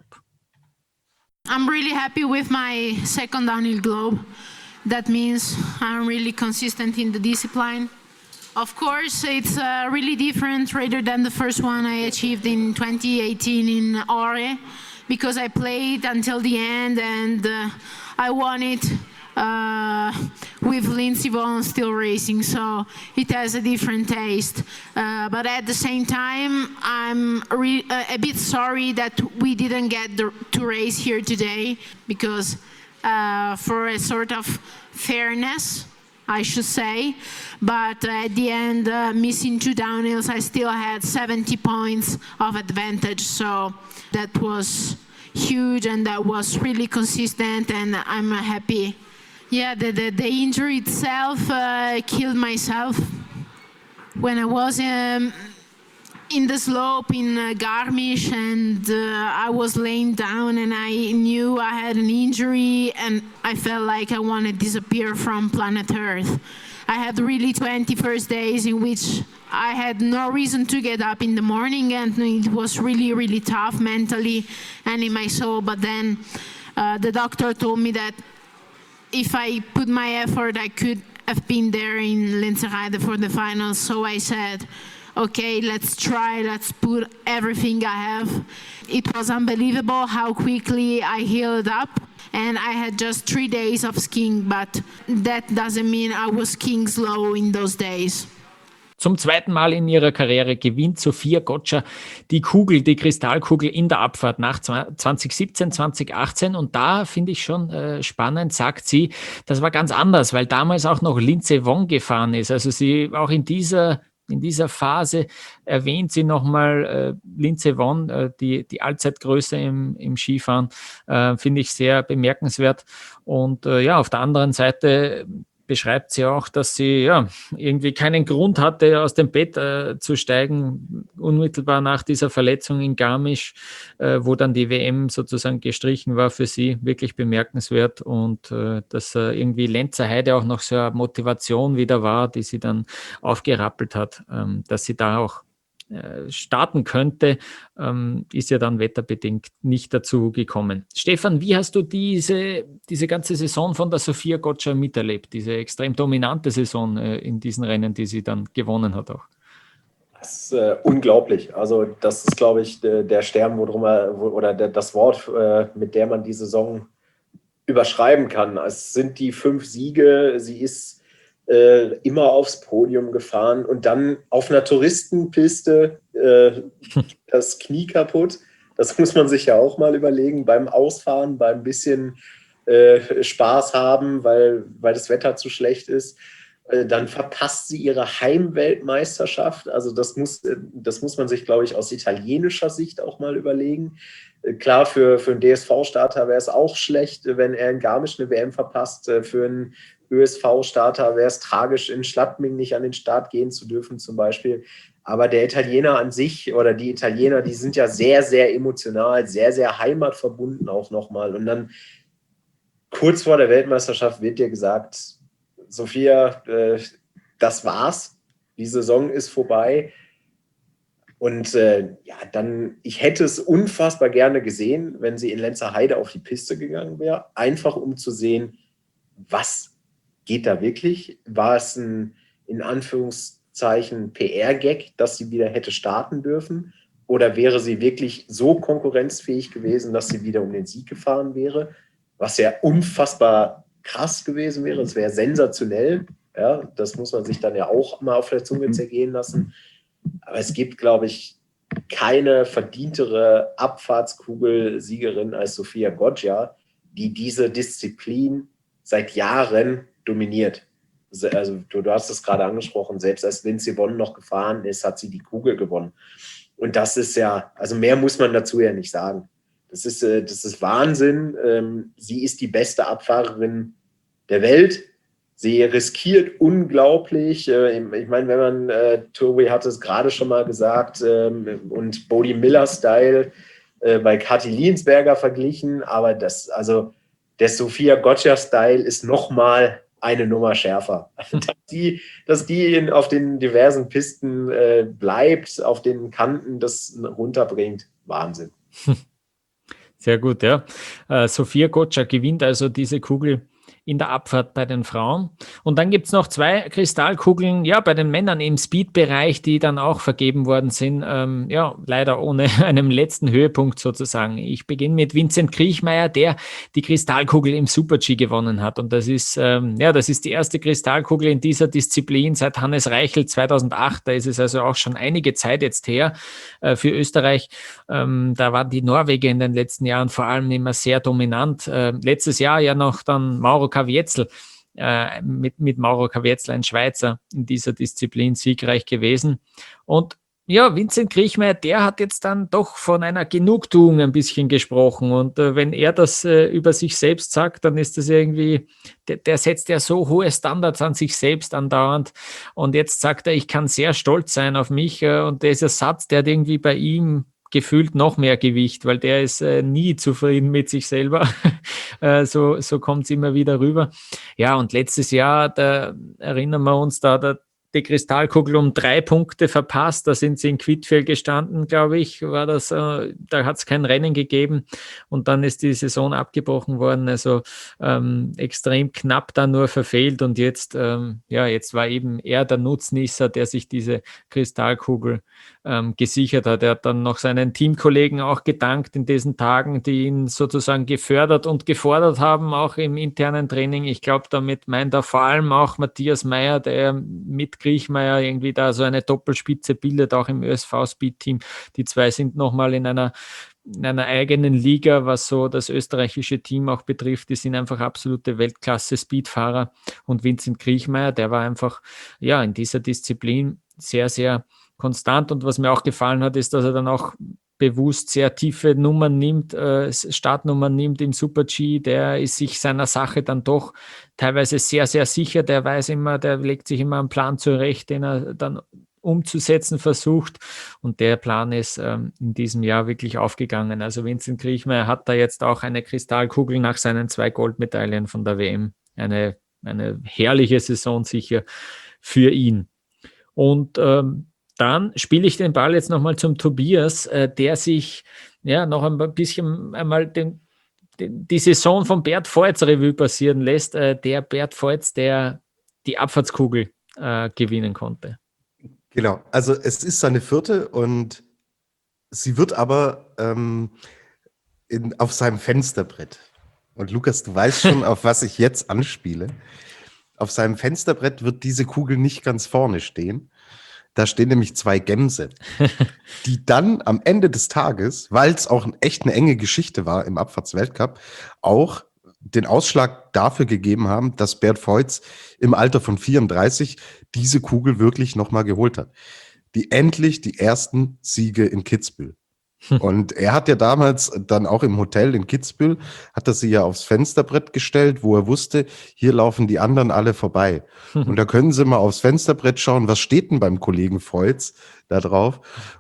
I'm really happy with my second downhill globe. That means I'm really consistent in the discipline. Of course, it's uh, really different rather than the first one I achieved in twenty eighteen in Åre, because I played until the end and uh, I won it uh, with Lindsey Vonn still racing, so it has a different taste. Uh, but at the same time, I'm re- uh, a bit sorry that we didn't get the, to race here today, because uh, for a sort of fairness, I should say, but uh, at the end, uh, missing two downhills, I still had seventy points of advantage, so that was huge and that was really consistent, and I'm uh, happy. Yeah, the, the, the injury itself uh, killed myself. When I was um, in the slope in uh, Garmisch and uh, I was laying down and I knew I had an injury and I felt like I wanted to disappear from planet Earth. I had really twenty first days in which I had no reason to get up in the morning, and it was really, really tough mentally and in my soul. But then uh, the doctor told me that if I put my effort, I could have been there in Lenzerheide for the finals. So I said, okay, let's try, let's put everything I have. It was unbelievable how quickly I healed up. And I had just three days of skiing, but that doesn't mean I was skiing slow in those days. Zum zweiten Mal in ihrer Karriere gewinnt Sofia Gotcha die Kugel, die Kristallkugel in der Abfahrt nach zwanzig siebzehn, zwanzig achtzehn. Und da finde ich schon äh, spannend, sagt sie, das war ganz anders, weil damals auch noch Lindsey Vonn gefahren ist. Also sie auch in dieser In dieser Phase erwähnt sie nochmal äh, Lindsey Vonn, äh, die, die Allzeitgröße im, im Skifahren, äh, finde ich sehr bemerkenswert. Und äh, ja, auf der anderen Seite beschreibt sie auch, dass sie ja irgendwie keinen Grund hatte, aus dem Bett äh, zu steigen, unmittelbar nach dieser Verletzung in Garmisch, äh, wo dann die W M sozusagen gestrichen war für sie, wirklich bemerkenswert. Und äh, dass äh, irgendwie Lenzerheide auch noch so eine Motivation wieder war, die sie dann aufgerappelt hat, ähm, dass sie da auch äh, starten könnte, ähm, ist ja dann wetterbedingt nicht dazu gekommen. Stefan, wie hast du diese, diese ganze Saison von der Sofia Gotcha miterlebt, diese extrem dominante Saison äh, in diesen Rennen, die sie dann gewonnen hat auch? Das ist äh, unglaublich. Also das ist, glaube ich, der, der Stern, worum er, wo, oder der, das Wort, äh, mit der man die Saison überschreiben kann. Es sind die fünf Siege, sie ist Äh, immer aufs Podium gefahren und dann auf einer Touristenpiste äh, das Knie kaputt. Das muss man sich ja auch mal überlegen, beim Ausfahren, beim bisschen äh, Spaß haben, weil, weil das Wetter zu schlecht ist. Äh, dann verpasst sie ihre Heimweltmeisterschaft. Also das muss, das muss man sich, glaube ich, aus italienischer Sicht auch mal überlegen. Äh, klar, für, für einen D S V-Starter wäre es auch schlecht, wenn er in Garmisch eine W M verpasst. Äh, für einen Ö S V-Starter wäre es tragisch, in Schladming nicht an den Start gehen zu dürfen zum Beispiel. Aber der Italiener an sich oder die Italiener, die sind ja sehr, sehr emotional, sehr, sehr heimatverbunden auch nochmal. Und dann kurz vor der Weltmeisterschaft wird dir gesagt, Sofia, äh, das war's, die Saison ist vorbei. Und äh, ja, dann, ich hätte es unfassbar gerne gesehen, wenn sie in Lenzerheide auf die Piste gegangen wäre, einfach um zu sehen, was geht da wirklich? War es ein, in Anführungszeichen, P R-Gag, dass sie wieder hätte starten dürfen? Oder wäre sie wirklich so konkurrenzfähig gewesen, dass sie wieder um den Sieg gefahren wäre? Was ja unfassbar krass gewesen wäre. Es wäre sensationell. Ja, das muss man sich dann ja auch mal auf der Zunge zergehen lassen. Aber es gibt, glaube ich, keine verdientere Abfahrtskugel-Siegerin als Sofia Gotcha, die diese Disziplin seit Jahren dominiert. Also du, du hast es gerade angesprochen, selbst als Lindsey Vonn noch gefahren ist, hat sie die Kugel gewonnen. Und das ist ja, also mehr muss man dazu ja nicht sagen. Das ist, das ist Wahnsinn. Sie ist die beste Abfahrerin der Welt. Sie riskiert unglaublich. Ich meine, wenn man, Tobi hat es gerade schon mal gesagt, und Bodie Miller-Style bei Kathi Liensberger verglichen, aber das, also der Sofia Gotcha-Style ist nochmal eine Nummer schärfer. Dass die, dass die in, auf den diversen Pisten äh, bleibt, auf den Kanten das runterbringt, Wahnsinn. Sehr gut, ja. Äh, Sofia Gotcha gewinnt also diese Kugel in der Abfahrt bei den Frauen. Und dann gibt es noch zwei Kristallkugeln, ja, bei den Männern im Speed-Bereich, die dann auch vergeben worden sind, ähm, ja, leider ohne einen letzten Höhepunkt sozusagen. Ich beginne mit Vincent Kriechmeier, der die Kristallkugel im Super-G gewonnen hat. Und das ist, ähm, ja, das ist die erste Kristallkugel in dieser Disziplin seit Hannes Reichel zweitausendacht. Da ist es also auch schon einige Zeit jetzt her äh, für Österreich. Ähm, da waren die Norweger in den letzten Jahren vor allem immer sehr dominant. Äh, letztes Jahr ja noch dann Mauro Kavietzel, äh, mit, mit Mauro Kavietzel, ein Schweizer, in dieser Disziplin siegreich gewesen. Und ja, Vincent Kriechmeier, der hat jetzt dann doch von einer Genugtuung ein bisschen gesprochen. Und äh, wenn er das äh, über sich selbst sagt, dann ist das irgendwie, der, der setzt ja so hohe Standards an sich selbst andauernd. Und jetzt sagt er, ich kann sehr stolz sein auf mich. Äh, und dieser Satz, der hat irgendwie bei ihm gefühlt noch mehr Gewicht, weil der ist äh, nie zufrieden mit sich selber. Äh, so so kommt es immer wieder rüber. Ja, und letztes Jahr, da erinnern wir uns, da der die Kristallkugel um drei Punkte verpasst. Da sind sie in Quidfield gestanden, glaube ich. War das, äh, da hat es kein Rennen gegeben und dann ist die Saison abgebrochen worden. Also ähm, extrem knapp da nur verfehlt und jetzt, ähm, ja, jetzt war eben er der Nutznießer, der sich diese Kristallkugel ähm, gesichert hat. Er hat dann noch seinen Teamkollegen auch gedankt in diesen Tagen, die ihn sozusagen gefördert und gefordert haben, auch im internen Training. Ich glaube, damit meint er vor allem auch Matthias Mayr, der mit Kriechmeier irgendwie da so eine Doppelspitze bildet, auch im Ö S V-Speed-Team. Die zwei sind nochmal in einer, in einer eigenen Liga, was so das österreichische Team auch betrifft. Die sind einfach absolute Weltklasse-Speedfahrer. Und Vincent Kriechmeier, der war einfach ja in dieser Disziplin sehr, sehr konstant. Und was mir auch gefallen hat, ist, dass er dann auch bewusst sehr tiefe Nummern nimmt, äh, Startnummern nimmt im Super-G, der ist sich seiner Sache dann doch teilweise sehr, sehr sicher, der weiß immer, der legt sich immer einen Plan zurecht, den er dann umzusetzen versucht und der Plan ist ähm, in diesem Jahr wirklich aufgegangen. Also Vincent Kriechmeier hat da jetzt auch eine Kristallkugel nach seinen zwei Goldmedaillen von der W M. Eine, eine herrliche Saison sicher für ihn. Und ähm, dann spiele ich den Ball jetzt nochmal zum Tobias, äh, der sich ja noch ein bisschen einmal den, den, die Saison von Bert Voits Revue passieren lässt. Äh, der Bert Voits, der die Abfahrtskugel äh, gewinnen konnte. Genau, also es ist seine vierte und sie wird aber ähm, in, auf seinem Fensterbrett. Und Lukas, du weißt schon, auf was ich jetzt anspiele. Auf seinem Fensterbrett wird diese Kugel nicht ganz vorne stehen. Da stehen nämlich zwei Gämse, die dann am Ende des Tages, weil es auch echt eine enge Geschichte war im Abfahrtsweltcup, auch den Ausschlag dafür gegeben haben, dass Bert Voits im Alter von vierunddreißig diese Kugel wirklich nochmal geholt hat. Die endlich die ersten Siege in Kitzbühel. Und er hat ja damals dann auch im Hotel in Kitzbühel, hat er sie ja aufs Fensterbrett gestellt, wo er wusste, hier laufen die anderen alle vorbei. Und da können Sie mal aufs Fensterbrett schauen, was steht denn beim Kollegen Voits da drauf.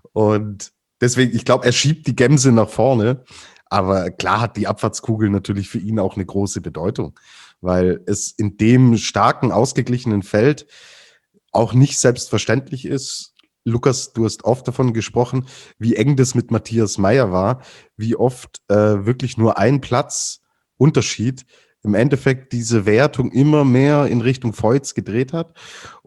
Und deswegen, ich glaube, er schiebt die Gämse nach vorne. Aber klar hat die Abfahrtskugel natürlich für ihn auch eine große Bedeutung, weil es in dem starken, ausgeglichenen Feld auch nicht selbstverständlich ist. Lukas, du hast oft davon gesprochen, wie eng das mit Matthias Mayr war, wie oft äh, wirklich nur ein Platz Unterschied im Endeffekt diese Wertung immer mehr in Richtung Voits gedreht hat.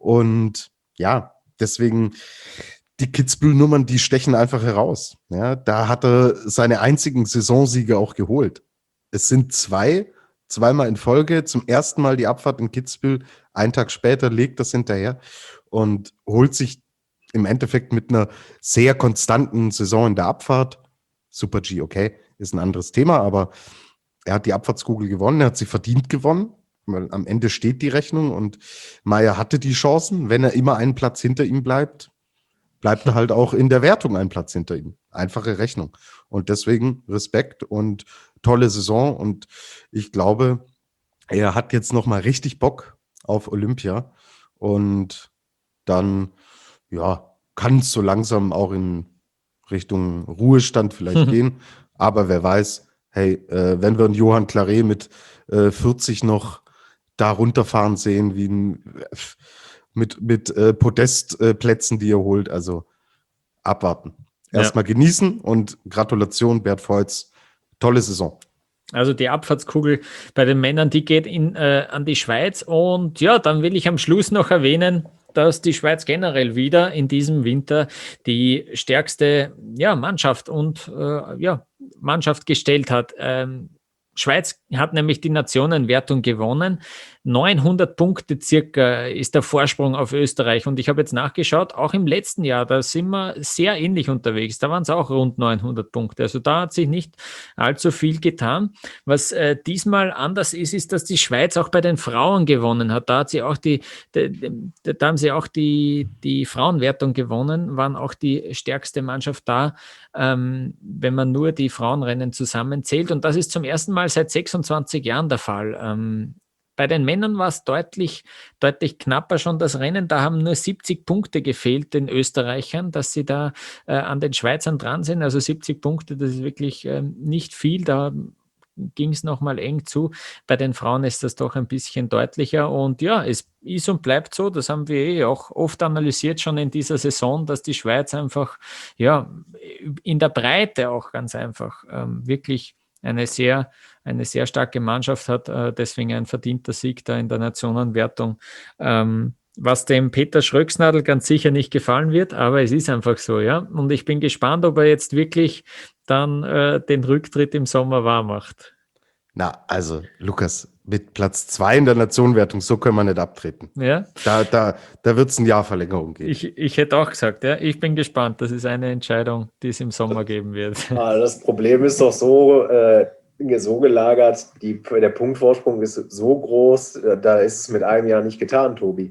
Und ja, deswegen die Kitzbühel-Nummern, die stechen einfach heraus. Ja, da hat er seine einzigen Saisonsiege auch geholt. Es sind zwei, zweimal in Folge, zum ersten Mal die Abfahrt in Kitzbühel, einen Tag später legt das hinterher und holt sich im Endeffekt mit einer sehr konstanten Saison in der Abfahrt. Super-G, okay, ist ein anderes Thema, aber er hat die Abfahrtskugel gewonnen, er hat sie verdient gewonnen, weil am Ende steht die Rechnung und Mayr hatte die Chancen. Wenn er immer einen Platz hinter ihm bleibt, bleibt er halt auch in der Wertung einen Platz hinter ihm. Einfache Rechnung. Und deswegen Respekt und tolle Saison und ich glaube, er hat jetzt nochmal richtig Bock auf Olympia und dann ja, kann es so langsam auch in Richtung Ruhestand vielleicht gehen. Aber wer weiß, hey, äh, wenn wir einen Johann Claret mit äh, vierzig noch da runterfahren sehen, wie ein, mit, mit äh, Podestplätzen, äh, die er holt, also abwarten. Erstmal ja. Genießen und Gratulation, Bert Voits. Tolle Saison. Also die Abfahrtskugel bei den Männern, die geht in, äh, an die Schweiz. Und ja, dann will ich am Schluss noch erwähnen, dass die Schweiz generell wieder in diesem Winter die stärkste ja, Mannschaft und äh, ja, Mannschaft gestellt hat. Ähm, Schweiz hat nämlich die Nationenwertung gewonnen. neunhundert Punkte circa ist der Vorsprung auf Österreich. Und ich habe jetzt nachgeschaut, auch im letzten Jahr, da sind wir sehr ähnlich unterwegs. Da waren es auch rund neunhundert Punkte. Also da hat sich nicht allzu viel getan. Was äh, diesmal anders ist, ist, dass die Schweiz auch bei den Frauen gewonnen hat. Da hat sie auch die, die, die da haben sie auch die, die Frauenwertung gewonnen, waren auch die stärkste Mannschaft da, ähm, wenn man nur die Frauenrennen zusammenzählt. Und das ist zum ersten Mal seit sechsundzwanzig Jahren der Fall. Ähm, bei den Männern war es deutlich, deutlich knapper schon das Rennen. Da haben nur siebzig Punkte gefehlt den Österreichern, dass sie da äh, an den Schweizern dran sind. Also siebzig Punkte, das ist wirklich äh, nicht viel. Da ging es nochmal eng zu. Bei den Frauen ist das doch ein bisschen deutlicher. Und ja, es ist und bleibt so, das haben wir eh auch oft analysiert schon in dieser Saison, dass die Schweiz einfach ja in der Breite auch ganz einfach ähm, wirklich eine sehr, eine sehr starke Mannschaft hat, äh, deswegen ein verdienter Sieg da in der Nationenwertung. Ähm, was dem Peter Schröcksnadel ganz sicher nicht gefallen wird, aber es ist einfach so, ja. Und ich bin gespannt, ob er jetzt wirklich dann äh, den Rücktritt im Sommer wahr macht. Na, also, Lukas, mit Platz zwei in der Nationenwertung, so können wir nicht abtreten. Ja. Da, da, da wird es ein Jahr Verlängerung geben. Ich, ich hätte auch gesagt, ja, ich bin gespannt. Das ist eine Entscheidung, die es im Sommer geben wird. Ah, das Problem ist doch so, äh, so gelagert, die, der Punktvorsprung ist so groß, da ist es mit einem Jahr nicht getan, Tobi.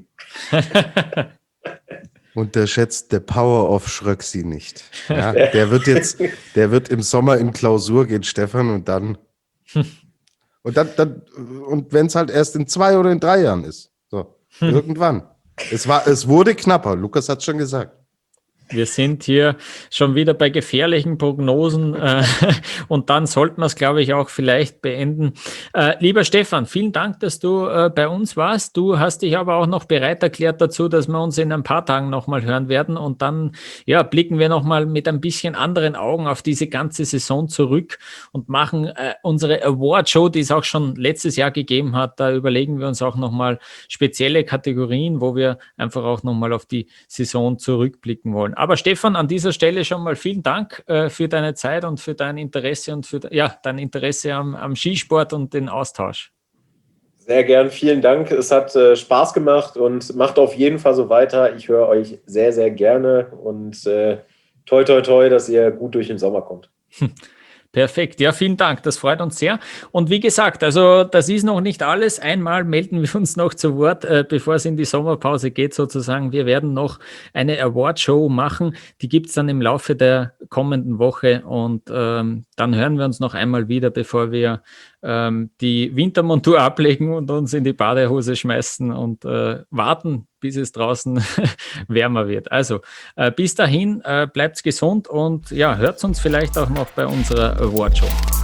Unterschätzt the power of Schröcksi nicht. Ja, der wird jetzt, der wird im Sommer in Klausur gehen, Stefan, und dann und dann, dann und wenn es halt erst in zwei oder in drei Jahren ist. So, irgendwann. Es war, es wurde knapper, Lukas hat es schon gesagt. Wir sind hier schon wieder bei gefährlichen Prognosen äh, und dann sollten wir es, glaube ich, auch vielleicht beenden. Äh, lieber Stefan, vielen Dank, dass du äh, bei uns warst. Du hast dich aber auch noch bereit erklärt dazu, dass wir uns in ein paar Tagen nochmal hören werden und dann ja, blicken wir nochmal mit ein bisschen anderen Augen auf diese ganze Saison zurück und machen äh, unsere Award-Show, die es auch schon letztes Jahr gegeben hat. Da überlegen wir uns auch nochmal spezielle Kategorien, wo wir einfach auch nochmal auf die Saison zurückblicken wollen. Aber Stefan, an dieser Stelle schon mal vielen Dank äh, für deine Zeit und für dein Interesse und für ja, dein Interesse am, am Skisport und den Austausch. Sehr gern, vielen Dank. Es hat äh, Spaß gemacht und macht auf jeden Fall so weiter. Ich höre euch sehr, sehr gerne und äh, toi, toi, toi, dass ihr gut durch den Sommer kommt. Perfekt, ja, vielen Dank, das freut uns sehr. Und wie gesagt, also das ist noch nicht alles. Einmal melden wir uns noch zu Wort, äh, bevor es in die Sommerpause geht sozusagen. Wir werden noch eine Award-Show machen, die gibt es dann im Laufe der kommenden Woche und ähm, dann hören wir uns noch einmal wieder, bevor wir ähm, die Wintermontur ablegen und uns in die Badehose schmeißen und äh, warten, bis es draußen wärmer wird. Also äh, bis dahin, äh, bleibt's gesund und ja, hört uns vielleicht auch noch bei unserer Awardshow.